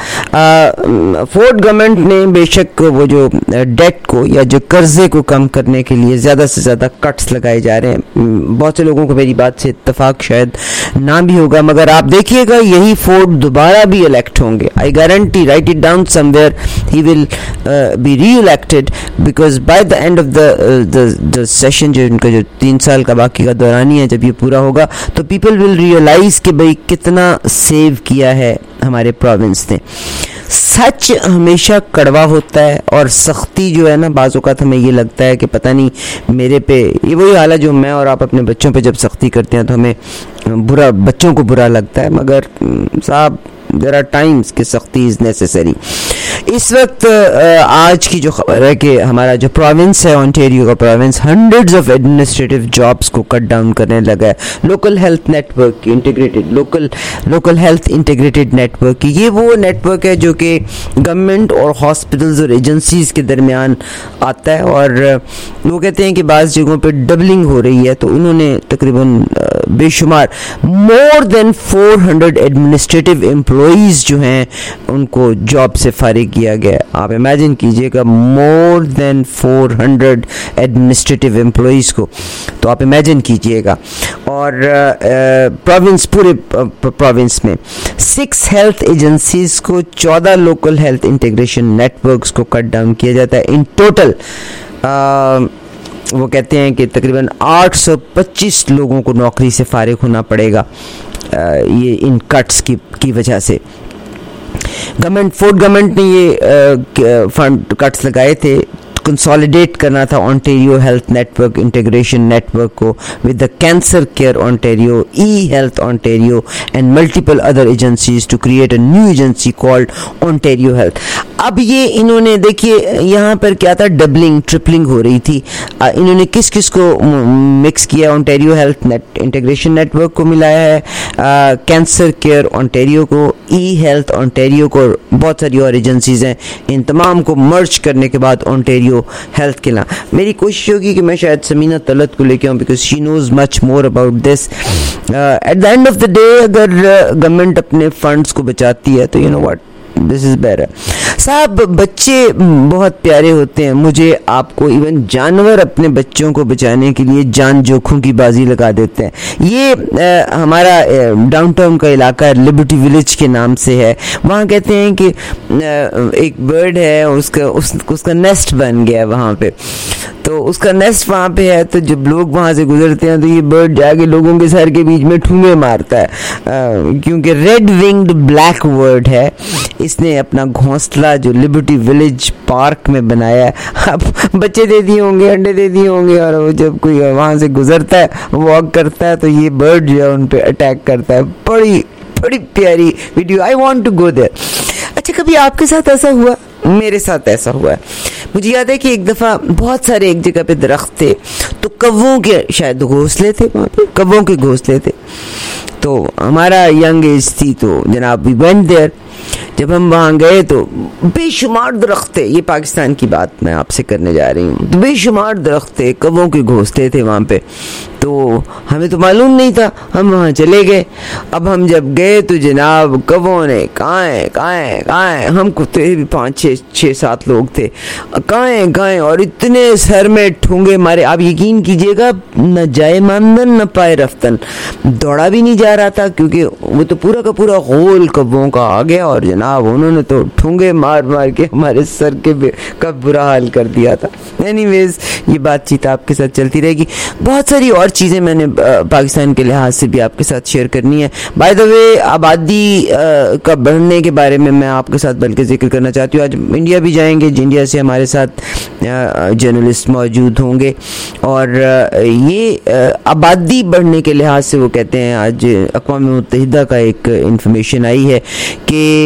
फोर्थ गवर्नमेंट ने बेशक वो जो डेट को या जो कर्जे को कम करने के लिए ज़्यादा से ज़्यादा कट्स लगाए जा रहे हैं। बहुत से लोगों को मेरी बात से इत्तेफाक शायद ना भी होगा, मगर आप देखिएगा यही फोर्थ दोबारा भी इलेक्ट होंगे। I guarantee, write it down somewhere, he will be reelected because by the end of the session, जो इनका जो तीन साल का बाकी का दौरानी है, जब ये पूरा होगा तो पीपल विल रियलाइज कि भाई कितना सेव किया है हमारे प्रोविंस ने। सच हमेशा कड़वा होता है और सख्ती जो है ना, बाज़ औक़ात हमें ये लगता है कि पता नहीं मेरे पे, ये वही हाल है जो मैं और आप अपने बच्चों पे जब सख्ती करते हैं तो हमें बुरा, बच्चों को बुरा लगता है, मगर साहब देयर आर टाइम्स कि सख्ती इज़ नेसेसरी। इस वक्त आज की जो खबर है कि हमारा जो प्रोविंस है, ओंटारियो का province, hundreds of administrative jobs को कट डाउन करने लगा है। लोकल हेल्थ नेटवर्क की integrated local local health integrated network की, ये वो नेटवर्क है जो कि गवर्नमेंट और हॉस्पिटल्स और एजेंसीज के दरमियान आता है, और वो कहते हैं कि बाज़ जगहों पे डबलिंग हो रही है। तो उन्होंने तकरीबन बेशुमार more than four hundred administrative employees जो हैं उनको जॉब से फारिग किया गया। आप इमेजिन कीजिएगा, more than four hundred administrative employees को, तो आप इमेजिन कीजिएगा। और प्रोविंस, पूरे प्रोविंस में सिक्स हेल्थ एजेंसीज को, चौदह लोकल हेल्थ इंटीग्रेशन नेटवर्क्स को कट डाउन किया जाता है। इन टोटल वो कहते हैं कि तकरीबन आठ सौ पच्चीस लोगों को नौकरी से फारिग होना पड़ेगा ये इन कट्स की की वजह से। गवर्नमेंट, फोर्थ गवर्नमेंट ने ये फंड कट्स लगाए थे, कंसोलिडेट करना था Ontario health network integration network को with the cancer care Ontario, E health Ontario and multiple other agencies to create a new agency called Ontario health. अब ये इन्होंने, देखिए यहाँ पर क्या था, डबलिंग ट्रिपलिंग हो रही थी। आ, इन्होंने किस किस को मिक्स किया, Ontario health net integration network को मिलाया है, कैंसर केयर ओंटारियो को, ई हेल्थ ओंटारियो को, बहुत सारी और एजेंसीज हैं, इन तमाम को मर्ज करने के बाद ओंटारियो हेल्थ के नाम। मेरी कोशिश होगी कि मैं शायद समीना तलत को लेके आऊँ because she knows much more about this. At the end of the day अगर गवर्नमेंट uh, अपने फंड्स को बचाती है तो you know what, this is better. साहब बच्चे बहुत प्यारे होते हैं, मुझे आपको, इवन जानवर अपने बच्चों को बचाने के लिए जान जोखों की बाजी लगा देते हैं। ये आ, हमारा डाउनटाउन का इलाका है, लिबर्टी विलेज के नाम से है। वहाँ कहते हैं कि आ, एक बर्ड है, उसका उस, उसका नेस्ट बन गया वहाँ पे, तो उसका नेस्ट वहाँ पे है, तो जब लोग वहाँ से गुजरते हैं तो ये बर्ड जाके लोगों के सर के बीच में ठूंगे मारता है, आ, क्योंकि रेड विंग्ड ब्लैक बर्ड है। इसने अपना घोंसला जो लिबर्टी विलेज पार्क में बनाया है। अब बच्चे दे दिए होंगे, अंडे दे दिए होंगे, और वो जब कोई वहाँ से गुजरता है, वॉक करता है, तो ये बर्ड जो है उन पे अटैक करता है। बड़ी बड़ी प्यारी video, I want to go there. अच्छा, कभी आपके साथ ऐसा हुआ? मेरे साथ ऐसा हुआ है। मुझे याद है कि एक दफ़ा बहुत सारे एक जगह पे दरख्त थे, तो कौवों के शायद घोंसले थे, वहाँ पे कौवों के घोंसले थे। तो हमारा यंग एज थी, तो जनाब वी वेंट देयर। जब हम वहाँ गए तो बेशुमार दरख्त थे, ये पाकिस्तान की बात मैं आपसे करने जा रही हूँ, तो बेशुमार दरख्त थे, कौवों के घोंसले थे वहाँ पे। तो हमें तो मालूम नहीं था, हम वहाँ चले गए। अब हम जब गए तो जनाब कौवों ने काएं काएं काएं, हम कुत्ते भी पाँच छः छः सात लोग थे, काएं काएं, और इतने सर में ठूंगे मारे, आप यकीन कीजिएगा, न जाए मानदन न पाए रफ्तन। दौड़ा भी नहीं जा रहा था क्योंकि वो तो पूरा का पूरा गोल कौवों का आ गया, और जनाब उन्होंने तो ठूंगे मार मार के हमारे सर के का बुरा हाल कर दिया था। एनीवेज, ये बातचीत आपके साथ चलती रहेगी। बहुत सारी और चीज़ें मैंने पाकिस्तान के लिहाज से भी आपके साथ शेयर करनी है। बाय द वे, आबादी का बढ़ने के बारे में मैं आपके साथ बल्कि जिक्र करना चाहती हूँ। आज इंडिया भी जाएंगे, इंडिया से हमारे साथ जर्नलिस्ट मौजूद होंगे, और ये आबादी बढ़ने के लिहाज से वो कहते हैं, आज अक़वाम मुत्तहिदा का एक इंफॉर्मेशन आई है कि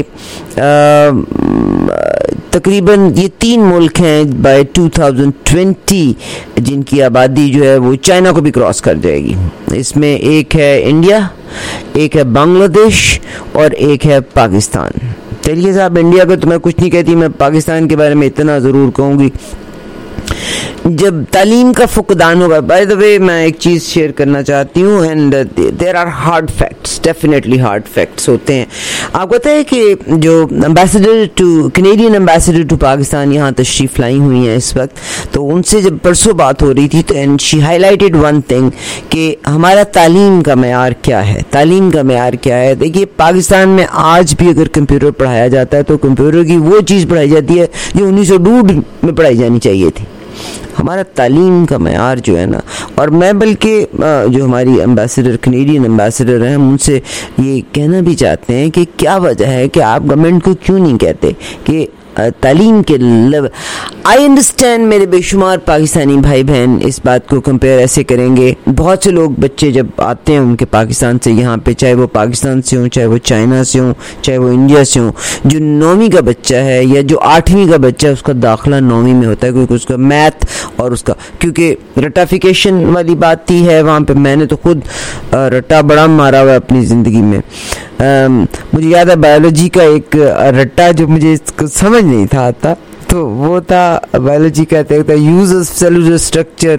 तकरीबन ये तीन मुल्क हैं बाय टू थाउजेंड ट्वेंटी जिनकी आबादी जो है वो चाइना को भी क्रॉस कर जाएगी। इसमें एक है इंडिया, एक है बांग्लादेश और एक है पाकिस्तान। चलिए साहब, इंडिया का तो मैं कुछ नहीं कहती, मैं पाकिस्तान के बारे में इतना ज़रूर कहूँगी, जब तालीम का फुकदान होगा। बाय द वे, मैं एक चीज़ शेयर करना चाहती हूँ, and there are hard facts, definitely hard facts होते हैं। आपको पता है कि जो ambassador to Canadian ambassador to Pakistan यहाँ तशरीफ़ लाई हुई हैं इस वक्त, तो उनसे जब परसों बात हो रही थी तो and she highlighted one thing कि हमारा तालीम का मेयार क्या है, तालीम का मेयार क्या है। देखिए, पाकिस्तान में आज भी अगर कंप्यूटर पढ़ाया जाता है तो कंप्यूटर की वो चीज़ पढ़ाई जाती है जो उन्नीस सौ दूध में पढ़ाई जानी चाहिए थी। हमारा तालीम का मयार जो है ना, और मैं बल्कि जो हमारी एम्बेसडर, कैनेडियन एम्बेसडर हैं, हम उनसे ये कहना भी चाहते हैं कि क्या वजह है कि आप गवर्नमेंट को क्यों नहीं कहते कि तालीम के लेवल। आई अंडरस्टैंड, मेरे बेशुमार पाकिस्तानी भाई बहन इस बात को कंपेयर ऐसे करेंगे। बहुत से लोग, बच्चे जब आते हैं उनके पाकिस्तान से यहाँ पे, चाहे वो पाकिस्तान से हों, चाहे वो चाइना से हों, चाहे वो इंडिया से हों, जो नौवीं का बच्चा है या जो आठवीं का बच्चा है उसका दाखिला नौवीं में होता है, क्योंकि उसका मैथ और उसका, क्योंकि रटाफिकेशन वाली बात ही है वहाँ पे। मैंने तो खुद रट्टा बड़ा मारा हुआ है अपनी ज़िंदगी में। Um, मुझे याद है बायोलॉजी का एक रट्टा जो मुझे इसको समझ नहीं था आता, तो वो था बायोलॉजी का था use of cellular structure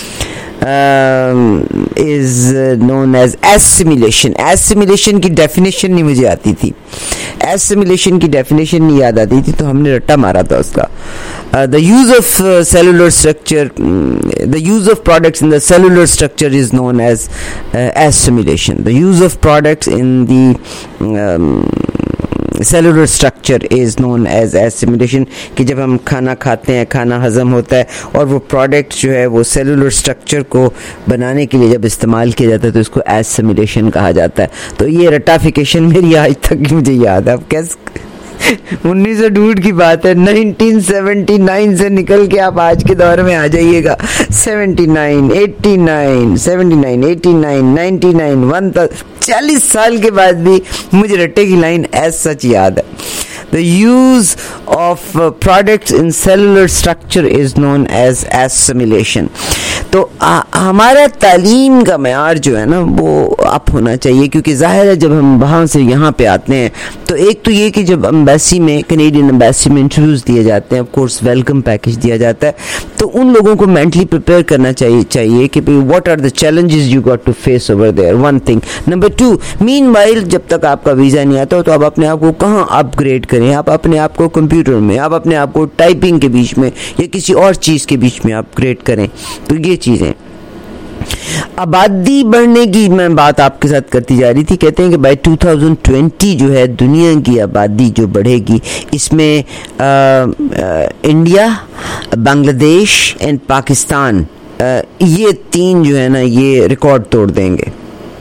is known as assimilation. Assimilation की डेफिनेशन नहीं मुझे आती थी, एसिमिलेशन की डेफिनेशन नहीं याद आती थी, तो हमने रट्टा मारा था उसका। The use of cellular structure, the use of products in the cellular structure is known as assimilation. The use of products in the cellular structure is known as assimilation, कि जब हम खाना खाते हैं, खाना हजम होता है और वो प्रोडक्ट जो है वो सेलुलर स्ट्रक्चर को बनाने के लिए जब इस्तेमाल किया जाता है तो इसको एसिमिलेशन कहा जाता है। तो ये रटाफिकेशन मेरी आज तक मुझे याद है। अब कैसे उन्नीस सौ दूध की बात है, नाइनटीन सेवेंटी नाइन से निकल के आप आज के दौर में आ जाइएगा, seventy nine, eighty nine, seventy nine, eighty nine, ninety nine, one तक चालीस साल के बाद भी मुझे रट्टे की लाइन एज सच याद है। The use of uh, products in cellular structure is known as assimilation. तो आ, हमारा तालीम का मयार जो है ना वो अप होना चाहिए, क्योंकि ज़ाहिर है जब हम वहाँ से यहाँ पे आते हैं तो एक तो ये कि जब एम्बेसी में, कैनेडियन एम्बेसी में इंटरव्यूज़ दिए जाते हैं, ऑफ कोर्स वेलकम पैकेज दिया जाता है, तो उन लोगों को मेंटली प्रिपेयर करना चाहिए चाहिए कि भाई what are the challenges you got to face over there, one thing. Number two, meanwhile जब तक आपका वीज़ा नहीं आता तो आप अपने आप को कहाँ अपग्रेड करें, आप अपने आप को कंप्यूटर में, आप अपने आप को टाइपिंग के बीच में या किसी और चीज़ के बीच में अपग्रेड करें। तो ये चीज़ें, आबादी बढ़ने की मैं बात आपके साथ करती जा रही थी। कहते हैं कि बाय टू थाउजेंड ट्वेंटी जो है दुनिया की आबादी जो बढ़ेगी, इसमें ah, ah, India, Bangladesh and Pakistan, ah, ये तीन जो है ना ये रिकॉर्ड तोड़ देंगे।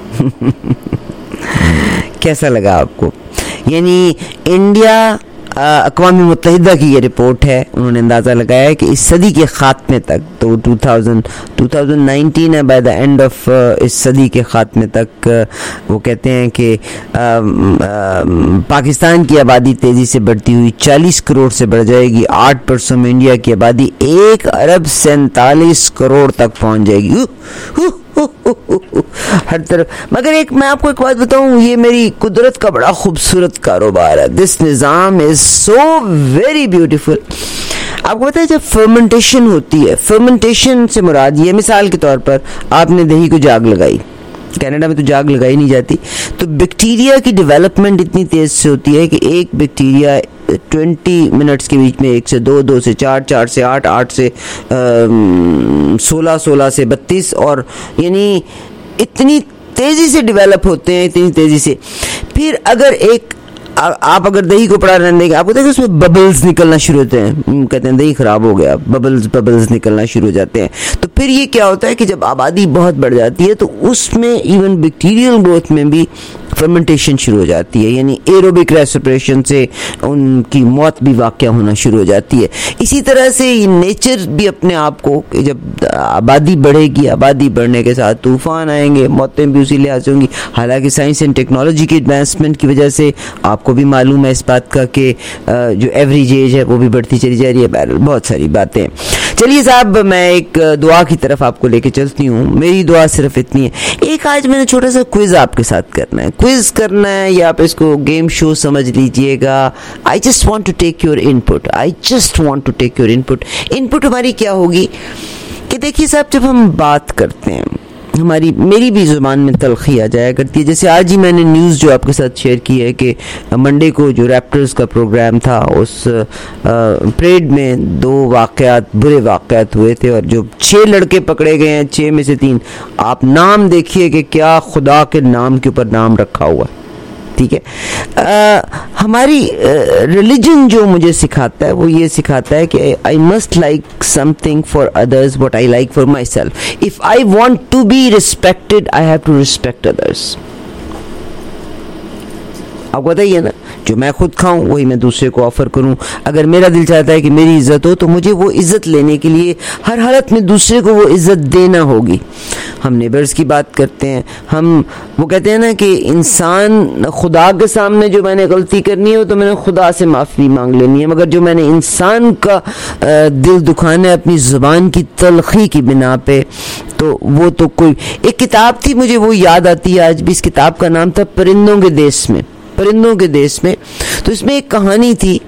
कैसा लगा आपको? यानी इंडिया, अक़वाम मुत्तहिदा की ये रिपोर्ट है, उन्होंने अंदाज़ा लगाया है कि इस सदी के ख़ात्मे तक, तो two thousand two thousand nineteen है, बाय द एंड ऑफ इस सदी के ख़ात्मे तक वो कहते हैं कि पाकिस्तान की आबादी तेज़ी से बढ़ती हुई चालीस करोड़ से बढ़ जाएगी। आठ परसेंट में इंडिया की आबादी एक अरब सैंतालीस करोड़ तक पहुँच जाएगी। उ, उ, उ, उ, उ, उ, हर तरफ। मगर एक मैं आपको एक बात बताऊं, ये मेरी कुदरत का बड़ा खूबसूरत कारोबार है। दिस निज़ाम इज सो वेरी ब्यूटीफुल। आपको पता है जब फर्मेंटेशन होती है, फर्मेंटेशन से मुराद ये, मिसाल के तौर पर आपने दही को जाग लगाई, कनाडा में तो जाग लगाई नहीं जाती, तो बैक्टीरिया की डेवलपमेंट इतनी तेज से होती है कि एक बैक्टीरिया ट्वेंटी मिनट्स के बीच में एक से दो, दो से चार, चार से आठ, आठ से सोलह, सोलह से बत्तीस, और यानी इतनी तेज़ी से डेवलप होते हैं, इतनी तेज़ी से। फिर अगर एक आ, आप अगर दही को पड़ा रहने देंगे, आपको देखिए उसमें बबल्स निकलना शुरू होते हैं, कहते हैं दही खराब हो गया, बबल्स बबल्स निकलना शुरू हो जाते हैं। तो फिर ये क्या होता है कि जब आबादी बहुत बढ़ जाती है तो उसमें इवन बैक्टीरियल ग्रोथ में भी फर्मेंटेशन शुरू हो जाती है, यानी एरोबिक रेस्पिरेशन से उनकी मौत भी वाक़या होना शुरू हो जाती है। इसी तरह से ये नेचर भी अपने आप को, जब आबादी बढ़ेगी, आबादी बढ़ने के साथ तूफान आएंगे, मौतें भी उसी लिहाज से होंगी। हालांकि साइंस एंड टेक्नोलॉजी के एडवांसमेंट की वजह से आपको भी मालूम है इस बात का कि जो एवरेज एज है वो भी बढ़ती चली जा रही है, बहुत सारी बातें। चलिए साहब, मैं एक दुआ की तरफ आपको लेके चलती हूँ। मेरी दुआ सिर्फ इतनी है, एक आज मैंने छोटा सा क्विज आपके साथ करना है, क्विज करना है या आप इसको गेम शो समझ लीजिएगा। I just want to take your input, I just want to take your input. Input हमारी क्या होगी कि देखिए साहब, जब हम बात करते हैं, हमारी मेरी भी ज़ुबान में तलखी आ जाया करती है। जैसे आज ही मैंने न्यूज़ जो आपके साथ शेयर की है कि मंडे को जो रैप्टर्स का प्रोग्राम था, उस परेड में दो वाक़यात, बुरे वाक़यात हुए थे और जो छः लड़के पकड़े गए हैं, छः में से तीन, आप नाम देखिए कि क्या खुदा के नाम के ऊपर नाम रखा हुआ, ठीक है। आ, हमारी रिलीजन जो मुझे सिखाता है वो ये सिखाता है कि I must like something for others what I like for myself. If I want to be respected I have to respect others. आपको बताइए ना, जो मैं खुद खाऊं वही मैं दूसरे को ऑफर करूं। अगर मेरा दिल चाहता है कि मेरी इज्जत हो तो मुझे वो इज्जत लेने के लिए हर हालत में दूसरे को वो इज्जत देना होगी। हम नेबर्स की बात करते हैं, हम वो कहते हैं ना कि इंसान खुदा के सामने जो मैंने गलती करनी है तो मैंने खुदा से माफ़ी मांग लेनी है, मगर जो मैंने इंसान का दिल दुखाना है अपनी ज़ुबान की तलखी की बिना पे, तो वो तो कोई। एक किताब थी, मुझे वो याद आती है आज भी, इस किताब का नाम था परिंदों के देश में, परिंदों के देश में। तो इसमें एक कहानी थी,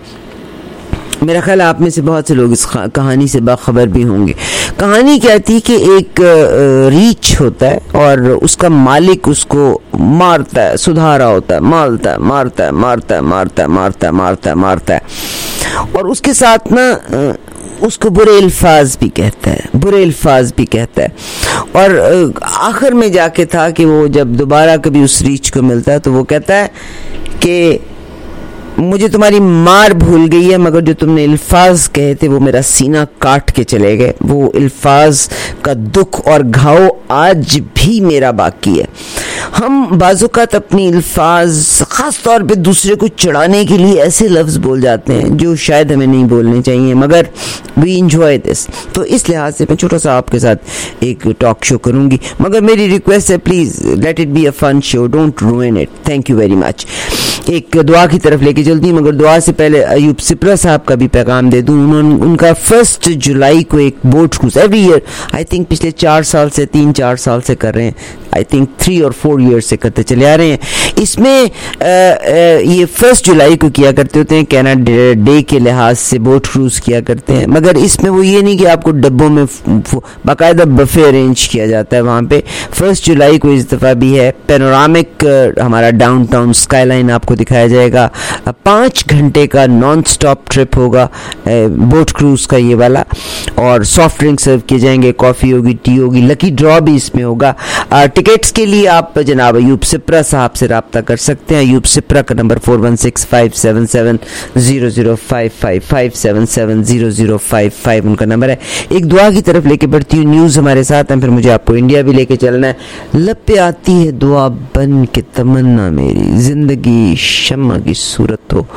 मेरा ख्याल आप में से बहुत से लोग इस कहानी से बाखबर भी होंगे। कहानी क्या थी कि एक रीछ होता है और उसका मालिक उसको मारता है, सुधारा होता है, मारता है मारता है मारता है मारता है मारता है मारता है मारता है और उसके साथ ना उसको बुरे अल्फाज भी कहता है, बुरे अल्फाज भी कहता है। और आखिर में जाके था कि वो जब दोबारा कभी उस रीछ को मिलता है तो वो कहता है कि मुझे तुम्हारी मार भूल गई है, मगर जो तुमने अल्फाज कहे थे वो मेरा सीना काट के चले गए। वो अल्फाज का दुख और घाव आज भी मेरा बाकी है। हम बाज़ौक़ात अपनी अल्फाज ख़ास तौर पे दूसरे को चढ़ाने के लिए ऐसे लफ्ज़ बोल जाते हैं जो शायद हमें नहीं बोलने चाहिए, मगर वी इंजॉय दिस। तो इस लिहाज से मैं छोटा सा आपके साथ एक टॉक शो करूँगी, मगर मेरी रिक्वेस्ट है please let it be a fun show, don't ruin it. Thank you very much. एक दुआ की तरफ लेके चलती हूँ, मगर दुआ से पहले अयूब सिप्रा साहब का भी पैगाम दे दूँ। उन्होंने उनका फर्स्ट जुलाई को एक boat cruise every year, I think पिछले चार साल से तीन चार साल से कर रहे हैं, आई थिंक थ्री और फोर ईयर्स से करते चले आ रहे हैं। इसमें आ, आ, ये फर्स्ट जुलाई को किया करते होते हैं, कैनेडा डे के लिहाज से बोट क्रूज किया करते हैं, मगर इसमें वो ये नहीं कि आपको डब्बों में बाकायदा बफे अरेंज किया जाता है वहाँ पे। फर्स्ट जुलाई को इस दफ़ा भी है पेनोरामिक हमारा डाउनटाउन स्काईलाइन आपको दिखाया जाएगा। पाँच घंटे का नॉन स्टॉप ट्रिप होगा बोट क्रूज का ये वाला, और सॉफ्ट ड्रिंक सर्व किए जाएंगे, कॉफ़ी होगी, टी होगी, लकी ड्रॉ भी इसमें होगा। टिकट्स के लिए आप जनाब अयूब सिप्रा साहब से रब्ता कर सकते हैं। अयूब सिप्रा का number four one six five seven seven zero zero five five five seven seven zero zero five five उनका नंबर है। एक दुआ की तरफ लेके बढ़ती हूँ, न्यूज़ हमारे साथ हैं, फिर मुझे आपको इंडिया भी लेके चलना है। लब पे आती है दुआ बन के तमन्ना मेरी, जिंदगी शम्मा की सूरत हो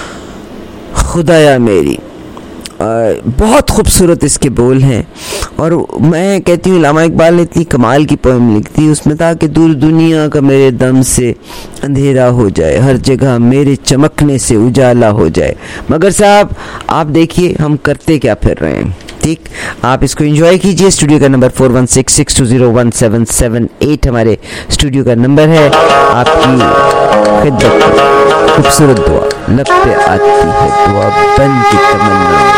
खुदाया मेरी। आ, बहुत खूबसूरत इसके बोल हैं, और मैं कहती हूँ लामा इकबाल ने इतनी कमाल की पोएम लिखी थी, उसमें था कि दूर दुनिया का मेरे दम से अंधेरा हो जाए, हर जगह मेरे चमकने से उजाला हो जाए। मगर साहब आप देखिए हम करते क्या फिर रहे हैं, ठीक। आप इसको एंजॉय कीजिए। स्टूडियो का number four one six six two zero one seven seven eight हमारे स्टूडियो का नंबर है। आपकी खिदमत खूबसूरत दुआ लब पे आती है दुआ बन की तमन्ना।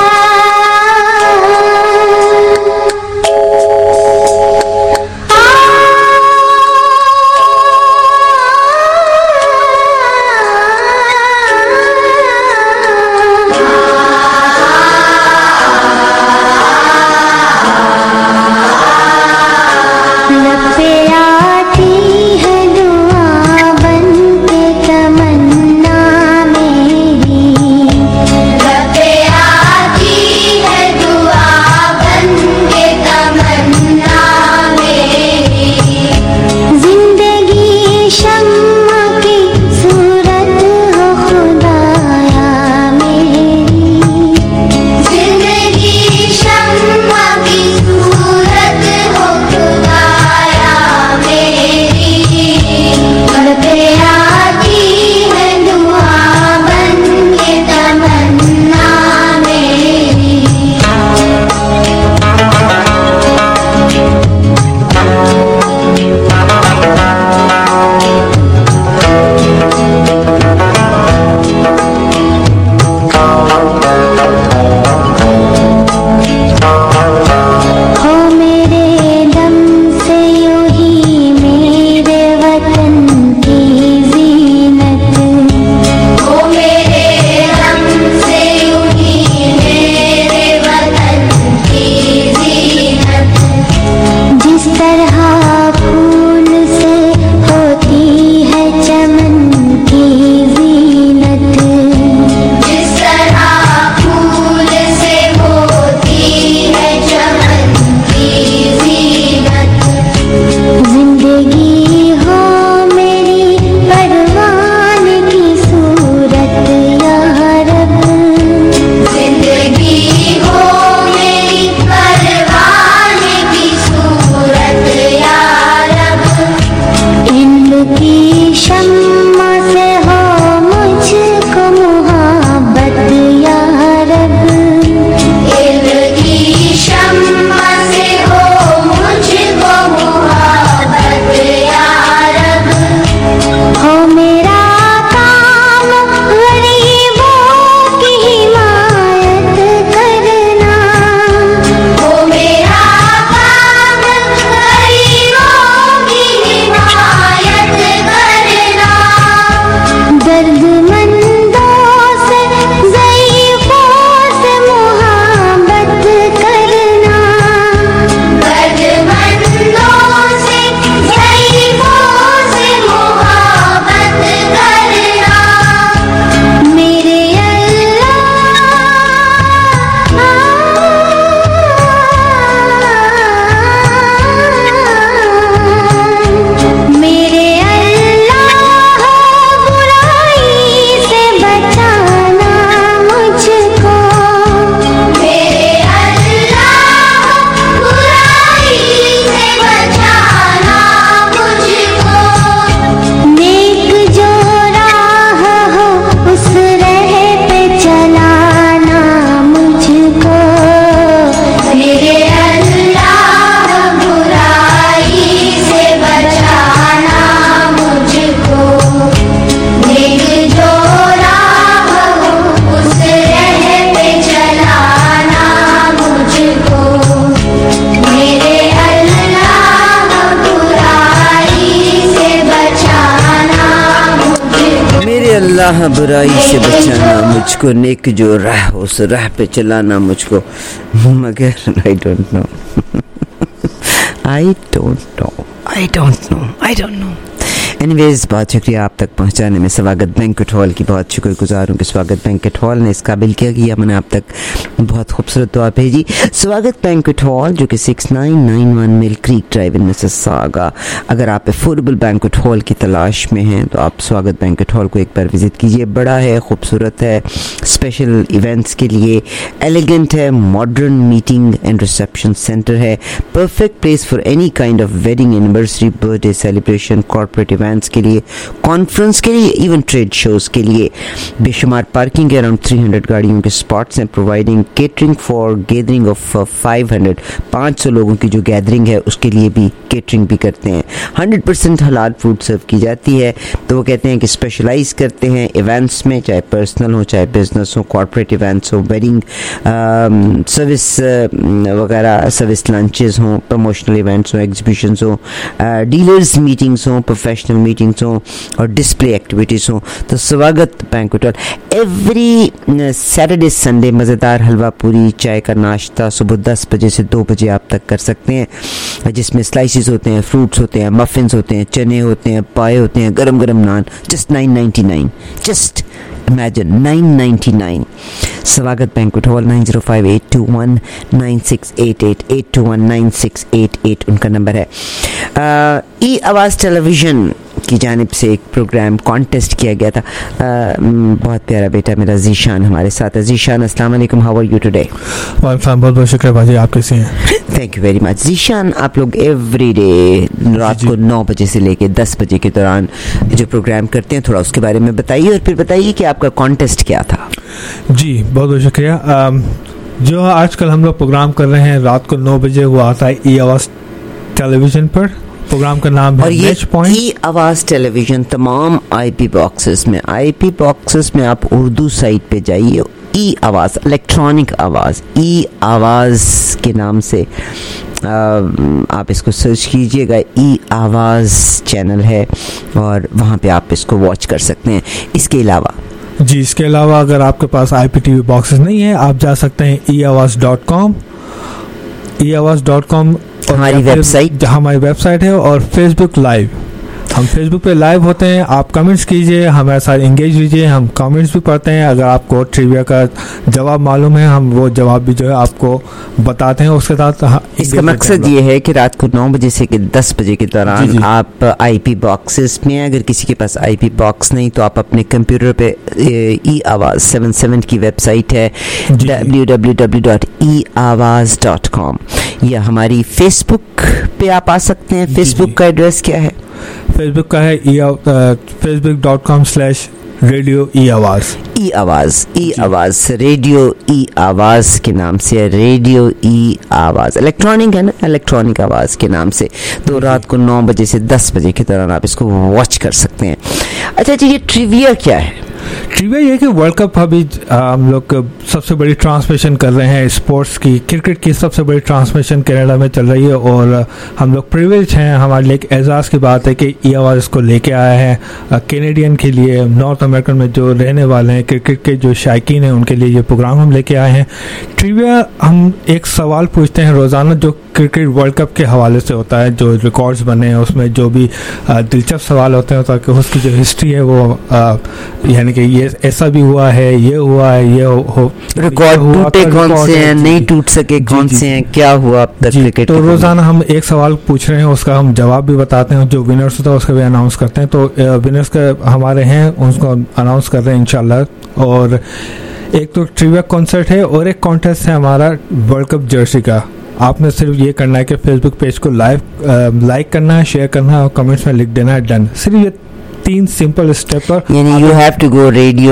आती है दुआ बन के तमन्ना। अल्लाह बुराई से बचाना मुझको, नेक जो राह उस राह पे चलाना मुझको, मगर I don't know I don't know I don't know I don't know anyways, बहुत शुक्रिया आप तक पहुंचाने में स्वागत बैंक्वेट हॉल की। बहुत शुक्रगुजार हूँ कि स्वागत बैंक्वेट हॉल ने इस काबिल किया कि मैंने आप तक बहुत खूबसूरत दुआ भेजी। स्वागत बैंक्वेट हॉल जो कि six nine nine one Mill Creek Drive in Mississauga. अगर आप अफोर्डेबल बैंक्वेट हॉल की तलाश में हैं तो आप स्वागत बैंक्वेट हॉल को एक बार विजिट कीजिए। बड़ा है, खूबसूरत है, स्पेशल इवेंट्स के लिए एलिगेंट है, modern meeting and reception centre है, perfect place for any kind of wedding, anniversary, birthday celebration, corporate events के लिए, कॉन्फ्रेंस के लिए, इवन ट्रेड शोज के लिए। बेशुमार पार्किंग के अराउंड तीन सौ गाड़ियों के स्पॉट्स हैं, providing catering for gathering of पाँच सौ लोगों की जो गैदरिंग है उसके लिए भी केटरिंग भी करते हैं। हंड्रेड परसेंट हलाल फूड सर्व की जाती है। तो वो कहते हैं कि स्पेशलाइज करते हैं इवेंट्स में, चाहे पर्सनल हो, चाहे बिजनेस हो, कॉर्पोरेट इवेंट्स हो, वेडिंग सर्विस वगैरह, सर्विस लंचेस हों, प्रमोशनल इवेंट्स हो, एग्जीबिशंस हो, डीलर्स मीटिंग्स हों, प्रोफेशनल मीटिंग्स हों और डिस्प्ले एक्टिविटीज हों। तो Swagat banquet hall every Saturday Sunday मज़ेदार हलवा पूरी, चाय का नाश्ता सुबह दस बजे से दो बजे आप तक कर सकते हैं, जिसमें स्लाइसेस होते हैं, फ्रूट्स होते हैं, मफिन्स होते हैं, चने होते हैं, पाए होते हैं, गरम गरम नान, just nine ninety nine, just imagine nine ninety nine. Swagat banquet hall nine zero five eight two one nine six eight eight eight two one nine six eight eight उनका नंबर है। ई आवाज़ टेलीविज़न की जानिब से एक programme contest किया गया था। आ, बहुत प्यारा बेटा मेरा जीशान हमारे साथ है। जीशान, अस्सलाम वालेकुम, हाउ आर यू टुडे? वालेकुम, बहुत बहुत शुक्रिया भाजी, आप कैसे हैं? Thank you very much. Zeeshan, आप लोग एवरी डे रात को नौ बजे से लेके दस बजे के दौरान जो प्रोग्राम करते हैं, थोड़ा उसके बारे में बताइए और फिर बताइए कि आपका कॉन्टेस्ट क्या था। जी बहुत बहुत शुक्रिया। जो आजकल हम लोग प्रोग्राम कर रहे हैं रात को नौ बजे, वो आता है ई आवाज़ टेलीविज़न पर। प्रोग्राम का नाम है मैच पॉइंट। ई आवाज़ टेलीविज़न तमाम आईपी बॉक्सेस में, आईपी बॉक्सेस में आप उर्दू साइट पे जाइए, ई आवाज़, इलेक्ट्रॉनिक आवाज़, ई आवाज़ के नाम से आ, आप इसको सर्च कीजिएगा। ई आवाज़ चैनल है और वहाँ पे आप इसको वॉच कर सकते हैं। इसके अलावा जी इसके अलावा अगर आपके पास I P T V boxes नहीं है, आप जा सकते हैं ई आवाज़ डॉट कॉम, ई आवाज़ डॉट कॉम हमारी वेबसाइट, जहाँ हमारी वेबसाइट है, और फेसबुक लाइव, हम फेसबुक पे लाइव होते हैं। आप कमेंट्स कीजिए, हमारे साथ इंगेज लीजिए, हम कमेंट्स भी पढ़ते हैं। अगर आपको ट्रिविया का जवाब मालूम है, हम वो जवाब भी जो है आपको बताते हैं। उसके साथ इसका मकसद ये है कि रात को नौ बजे से दस बजे के दौरान आप आईपी बॉक्सेस में, अगर किसी के पास आईपी बॉक्स नहीं तो आप अपने कंप्यूटर पे ई आवाज़ सेवन सेवन की वेबसाइट है W W W dot E Awaaz dot com, या हमारी फेसबुक पे आप आ सकते हैं। फेसबुक का एड्रेस क्या है? फेसबुक का है Facebook dot com slash radio E Awaaz. E Awaaz, E आवाज़, रेडियो ई आवाज़ के नाम से, रेडियो ई आवाज़, इलेक्ट्रॉनिक है ना, इलेक्ट्रॉनिक आवाज़ के नाम से। तो रात को नौ बजे से दस बजे के दौरान आप इसको वॉच कर सकते हैं। अच्छा जी, ये ट्रिविया क्या है? ट्रिविया ये कि वर्ल्ड कप अभी हम लोग सबसे बड़ी ट्रांसमिशन कर रहे हैं स्पोर्ट्स की, क्रिकेट की सबसे बड़ी ट्रांसमिशन कनाडा में चल रही है, और हम लोग प्रिविलेज हैं, हमारे लिए एक एजाज़ की बात है कि ई आवाज़ इसको लेके आया है कैनेडियन के लिए, नॉर्थ अमेरिकन में जो रहने वाले हैं क्रिकेट के जो शायकीन हैं उनके लिए ये प्रोग्राम हम लेके आए हैं। ट्रिविया हम एक सवाल पूछते हैं रोज़ाना जो क्रिकेट वर्ल्ड कप के हवाले से होता है, जो रिकॉर्ड्स बने हैं उसमें जो भी दिलचस्प सवाल होते हैं ताकि उसकी जो हिस्ट्री है वो यानी कि ये ऐसा भी हुआ है, ये हुआ है, ये हो, रिकॉर्ड टूटे कौन से हैं, नहीं टूट सके कौन से हैं, क्या हुआ अब तक क्रिकेट। तो रोज़ाना हम एक सवाल पूछ रहे हैं, उसका हम जवाब भी बताते हैं, जो विनर्स होता है उसका भी अनाउंस करते हैं। तो विनर्स का हमारे हैं उसको अनाउंस कर रहे हैं इंशाल्लाह। और एक तो ट्रिविया कॉन्सर्ट है और एक कॉन्टेस्ट है हमारा वर्ल्ड कप जर्सी का। आपने सिर्फ ये करना है कि फेसबुक पेज को लाइव लाइक करना है, शेयर करना है और कमेंट्स में लिख देना है डन। सिर्फ ये तीन सिंपल स्टेप पर, यानी you have to go radio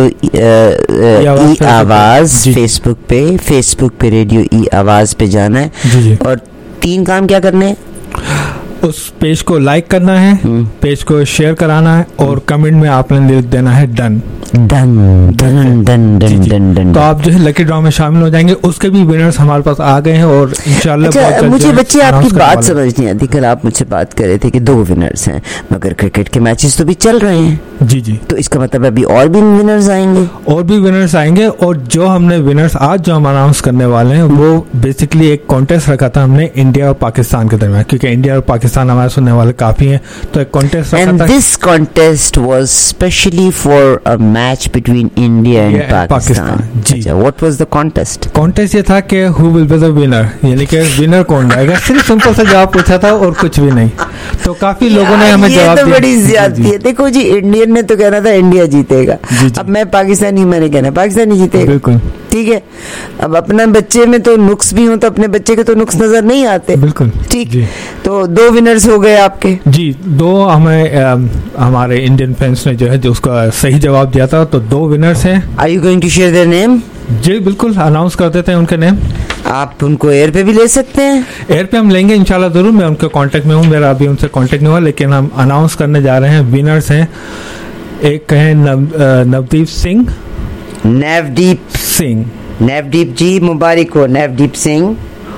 E Awaaz Facebook पे, फेसबुक पे रेडियो ई आवाज़ पे जाना है जी जी। और तीन काम क्या करने हैं? उस पेज को लाइक करना है, पेज को शेयर कराना है और कमेंट में आपने लिख देना है done. Done done done done done done. तो आप जो है लकी ड्रॉ में शामिल हो जाएंगे। उसके भी विनर्स हमारे पास आ गए हैं और इंशाल्लाह अच्छा, मुझे बच्चे आपकी बात समझ नहीं आती। कल आप मुझसे बात कर रहे थे कि दो विनर्स हैं, मगर क्रिकेट के मैचेस तो भी चल रहे हैं। जी जी। तो इसका मतलब अभी और भी विनर्स आएंगे और भी विनर्स आएंगे। और जो हमने विनर्स आज जो हम अनाउंस करने वाले हैं वो बेसिकली एक कॉन्टेस्ट रखा था हमने इंडिया और पाकिस्तान के दरमियान, क्योंकि इंडिया और पाकिस्तान हमारे सुनने वाले काफी हैं, तो एक कॉन्टेस्ट रखा And था। this contest was specially for a match between India and Yeah, and Pakistan. जी। अच्छा, what was the contest? Contest ये था कि who will be the winner, यानी कि विनर कौन रहेगा। सिर्फ सिंपल सा जवाब पूछा था और कुछ भी नहीं। तो काफी लोगों ने हमें जवाब ये तो दिया। बड़ी ज्यादती है। देखो जी, इंडियन ने तो कहना था इंडिया जीतेगा, अब मैं पाकिस्तानी, मैंने कहना पाकिस्तानी जीतेगा। बिल्कुल ठीक है। अब अपना बच्चे में तो नुक्स भी हो तो अपने बच्चे के तो नुक्स नजर नहीं आते। बिल्कुल ठीक। तो दो विनर्स हो गए आपके। जी, दो हमें अम, हमारे इंडियन फैंस ने जो है जो उसका सही जवाब दिया था, तो दो विनर्स हैं। Are you going to share their name? जी बिल्कुल, अनाउंस कर देते हैं उनके नेम। आप उनको एयर पे भी ले सकते हैं। एयर पे हम लेंगे इंशाल्लाह जरूर। मैं उनके कांटेक्ट में हूँ, मेरा अभी उनसे कांटेक्ट नहीं हुआ, लेकिन हम अनाउंस करने जा रहे हैं। विनर्स हैं, एक है नव, नवदीप सिंह। नवदीप सिंह। नवदीप जी मुबारक हो, नवदीप सिंह।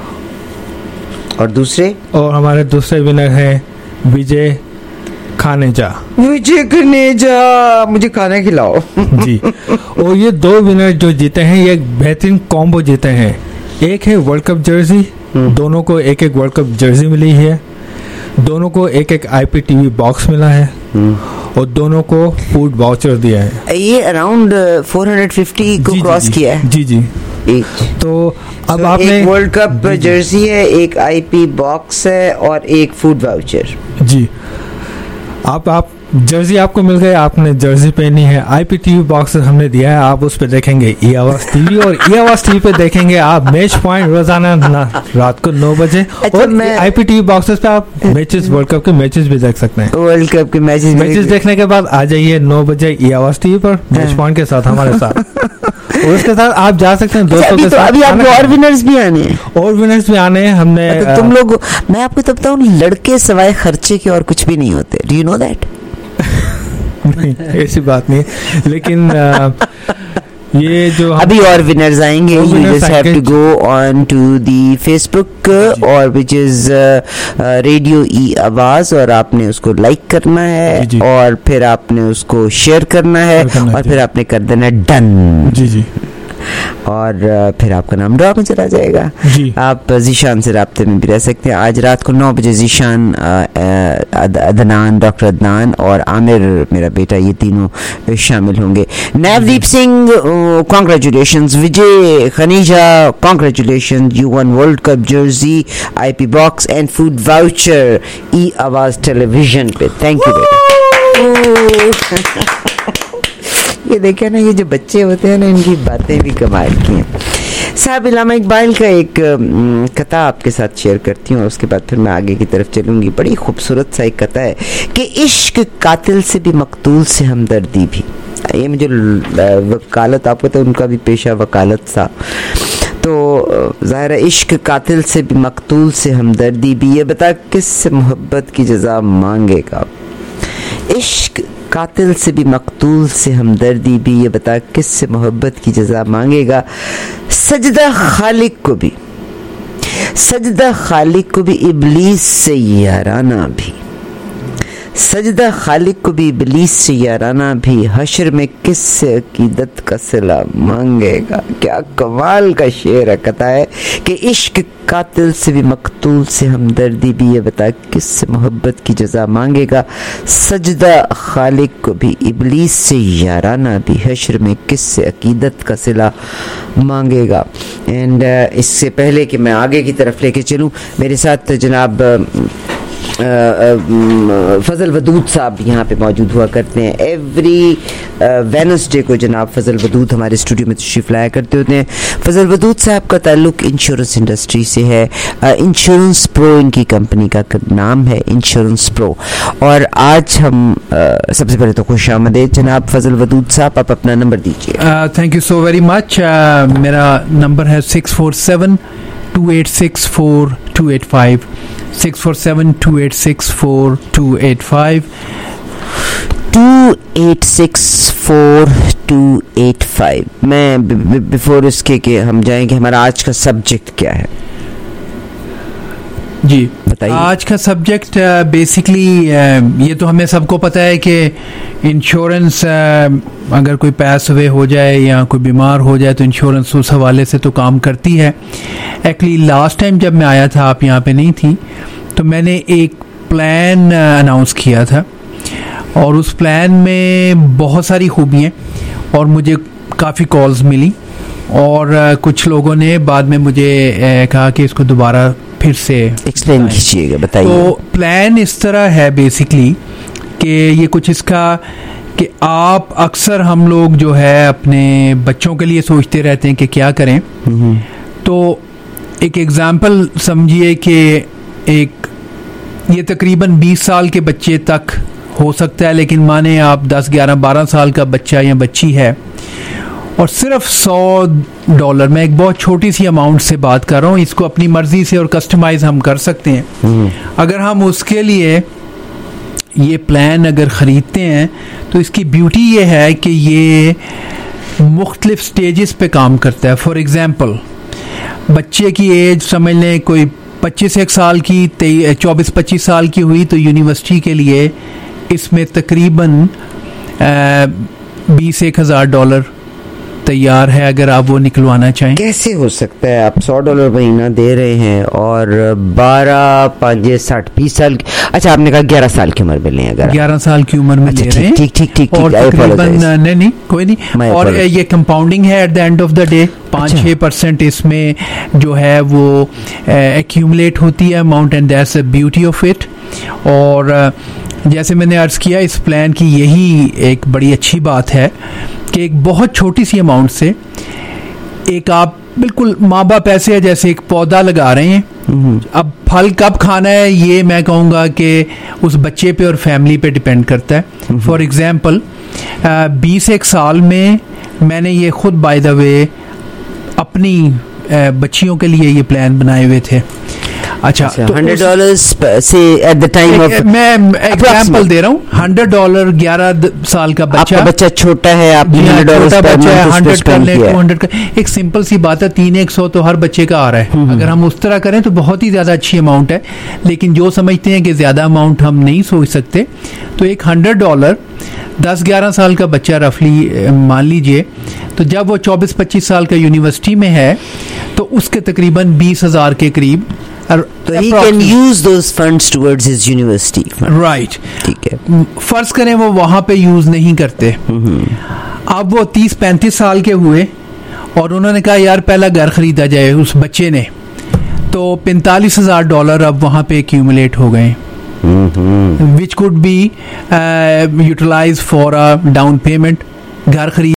और दूसरे? और हमारे दूसरे विनर हैं विजय खानेजा। मुझे खनेजा, मुझे खाना खिलाओ। जी। और ये दो विनर जो जीते हैं ये एक बेहतरीन कॉम्बो जीते हैं। एक है वर्ल्ड कप जर्सी, दोनों को एक एक वर्ल्ड कप जर्सी मिली है, दोनों को एक एक आईपीटीवी बॉक्स मिला है और दोनों को फूड वाउचर दिया है। ये अराउंड फोर हंड्रेड फिफ्टी को क्रॉस किया है। जी जी। तो अब so, आपने एक वर्ल्ड कप जर्सी है, एक आईपी बॉक्स है और एक फूड वाउचर। जी। आप आप जर्सी आपको मिल गए, आपने जर्सी पहनी है। आईपीटीवी बॉक्स हमने दिया है, आप उस पे देखेंगे ई आवाज टीवी, और ई आवाज टीवी पे देखेंगे आप मैच पॉइंट रोजाना रात को नौ बजे। अच्छा, और आईपीटीवी बॉक्सेस पे आप मैचेस, वर्ल्ड कप के मैचेस भी देख सकते हैं। वर्ल्ड कप के मैचेस मैचेस देखने के बाद आ जाइए नौ बजे ई आवाज टीवी पर मैच पॉइंट के साथ हमारे साथ। और उसके साथ आप जा सकते हैं दोस्तों के साथ। अभी आपको और विनर्स भी आने हैं। और विनर्स भी आने हैं हमने। तो तुम लोग, मैं आपको तो बताऊं, लड़के सवाए खर्चे के और कुछ भी नहीं होते। Do you know that? नहीं, ऐसी बात नहीं है, लेकिन आ, ये जो अभी और विनर्स आएंगे। You just have to go on to the Facebook और विच इज रेडियो ई आवाज, और आपने उसको लाइक करना है और फिर आपने उसको शेयर करना है और फिर आपने कर देना डन। जी जी। और फिर आपका नाम ड्रॉ में चला जाएगा। जी। आप जीशान से राब्ते में भी रह सकते हैं। आज रात को नौ बजे जीशान, अदनान, डॉक्टर अदनान और आमिर मेरा बेटा, ये तीनों शामिल होंगे। Navdeep Singh congratulations. Vijay Khaneja congratulations, you won world cup jersey, IP box and food voucher E Awaaz television पे। थैंक यू बेटा। ये देखे ना, ये जो बच्चे होते हैं ना, इनकी बातें भी कमाल की हैं। साहब, इलामा इकबाल का एक कथा आपके साथ शेयर करती हूँ और उसके बाद फिर मैं आगे की तरफ चलूँगी। बड़ी खूबसूरत सा एक कथा है कि इश्क कातिल से भी मकतूल से हमदर्दी भी। ये मुझे वकालत, आपको तो उनका भी पेशा वकालत सा, तो ज़ाहिर है इश्क कातिल से भी मकतूल से हमदर्दी भी। ये बता किससे मोहब्बत की जज़ा मांगेगा। इश्क कातिल से भी मकतूल से हमदर्दी भी, ये बता किससे मोहब्बत की जज़ा मांगेगा। सजदा खालिक को भी, सजदा खालिक को भी इब्लीस से याराना भी, सजदा खालिक को भी इब्लीस से याराना भी, हशर में किससे अकीदत का सिला मांगेगा। क्या कमाल का शेर कथा है कि इश्क कातिल से भी मकतूल से हमदर्दी भी, ये बता किससे मोहब्बत की जज़ा मांगेगा। सजदा खालिक को भी इब्लीस से याराना भी, हशर में किससे अकीदत का सिला मांगेगा। एंड uh, इससे पहले कि मैं आगे की तरफ लेके चलूँ, मेरे साथ जनाब फजल वदूद साहब यहाँ पे मौजूद हुआ करते हैं। एवरी वेडनेसडे को जनाब फजल वदूद हमारे स्टूडियो में तशरीफ लाया करते होते हैं। फजल वदूद साहब का ताल्लुक इंश्योरेंस इंडस्ट्री से है। इंश्योरेंस प्रो इनकी कंपनी का नाम है, इंश्योरेंस प्रो। और आज हम uh, सबसे पहले तो खुश आमदेद जनाब फजल वदूद साहब, आप अपना नंबर दीजिए। Thank you so very much. मेरा नंबर है six four seven two eight six four two eight five, six four seven two eight six four two eight five. Two eight six four two eight five. मैं before इसके कि हम जाएंगे, हमारा आज का सब्जेक्ट क्या है? जी बताइए। आज का सब्जेक्ट बेसिकली ये तो हमें सबको पता है कि इंश्योरेंस, अगर कोई पास अवे हो जाए या कोई बीमार हो जाए तो इंश्योरेंस उस हवाले से तो काम करती है। एक्चुअली लास्ट टाइम जब मैं आया था, आप यहाँ पे नहीं थी, तो मैंने एक प्लान अनाउंस किया था और उस प्लान में बहुत सारी खूबियाँ और मुझे काफ़ी कॉल्स मिली और कुछ लोगों ने बाद में मुझे कहा कि इसको दोबारा फिर से एक्सप्लेन कीजिएगा, बताइए। तो प्लान इस तरह है बेसिकली कि ये कुछ इसका कि आप अक्सर हम लोग जो है अपने बच्चों के लिए सोचते रहते हैं कि क्या करें। तो एक एग्जांपल समझिए कि एक ये तकरीबन बीस साल के बच्चे तक हो सकता है, लेकिन माने आप दस ग्यारह बारह साल का बच्चा या बच्ची है और सिर्फ सौ डॉलर, मैं एक बहुत छोटी सी अमाउंट से बात कर रहा हूँ, इसको अपनी मर्जी से और कस्टमाइज हम कर सकते हैं। अगर हम उसके लिए ये प्लान अगर ख़रीदते हैं तो इसकी ब्यूटी ये है कि ये मुख्तलिफ स्टेजेस पे काम करता है। फॉर एग्ज़ाम्पल, बच्चे की एज समझ लें कोई पच्चीस एक साल की, चौबीस पच्चीस साल की हुई तो यूनिवर्सिटी के लिए इसमें तकरीबन बीस एक हज़ार डॉलर तैयार है अगर आप वो निकलवाना चाहें। कैसे हो सकता है? आप सौ डॉलर महीना दे रहे हैं और बारह पाँच साठ बीस साल, अच्छा आपने कहा ग्यारह साल की उम्र में लें, अगर ग्यारह साल की उम्र में ले रहे हैं, ठीक ठीक ठीक, और तकरीबन नहीं नहीं कोई नहीं, और ये कंपाउंडिंग है at the end of the day, पाँच छः परसेंट इसमें जो है वो एक्यूमुलेट होती है amount, and that's the beauty of it. और जैसे मैंने अर्ज किया, इस प्लान की यही एक बड़ी अच्छी बात है कि एक बहुत छोटी सी अमाउंट से एक आप बिल्कुल माँ बाप ऐसे है जैसे एक पौधा लगा रहे हैं। अब फल कब खाना है ये मैं कहूँगा कि उस बच्चे पे और फैमिली पे डिपेंड करता है। फॉर एग्जांपल, बीस एक साल में मैंने ये खुद बाय द वे अपनी बच्चियों के लिए ये प्लान बनाए हुए थे। अच्छा, तो हंड्रेड डॉलर से एट द टाइम ऑफ, मैं एग्जांपल दे रहा हूँ, हंड्रेड डॉलर ग्यारह साल का बच्चा, आपका बच्चा छोटा है, आप छोटा बच्चा है, हंड्रेड कर ले, टू हंड्रेड का, एक सिंपल सी बात है, तीन एक सौ तो हर बच्चे का आ रहा है। अगर हम उस तरह करें तो बहुत ही ज्यादा अच्छी अमाउंट है, लेकिन जो समझते हैं कि ज्यादा अमाउंट हम नहीं सोच सकते, तो एक हंड्रेड डॉलर दस ग्यारह साल का बच्चा रफली मान लीजिए, तो जब वो चौबीस पच्चीस साल का यूनिवर्सिटी में है तो उसके तकरीबन बीस हजार के करीब, तो he can use those funds towards his university fund. Right. ठीक है। फर्ज करें वो वहां पे यूज नहीं करते, अब वो तीस पैंतीस साल के हुए और उन्होंने कहा यार पहला घर खरीदा जाए उस बच्चे ने, तो पैंतालीस हजार डॉलर अब वहां पे एक्यूमुलेट हो गए, which could be utilize for a down payment, घर खरीद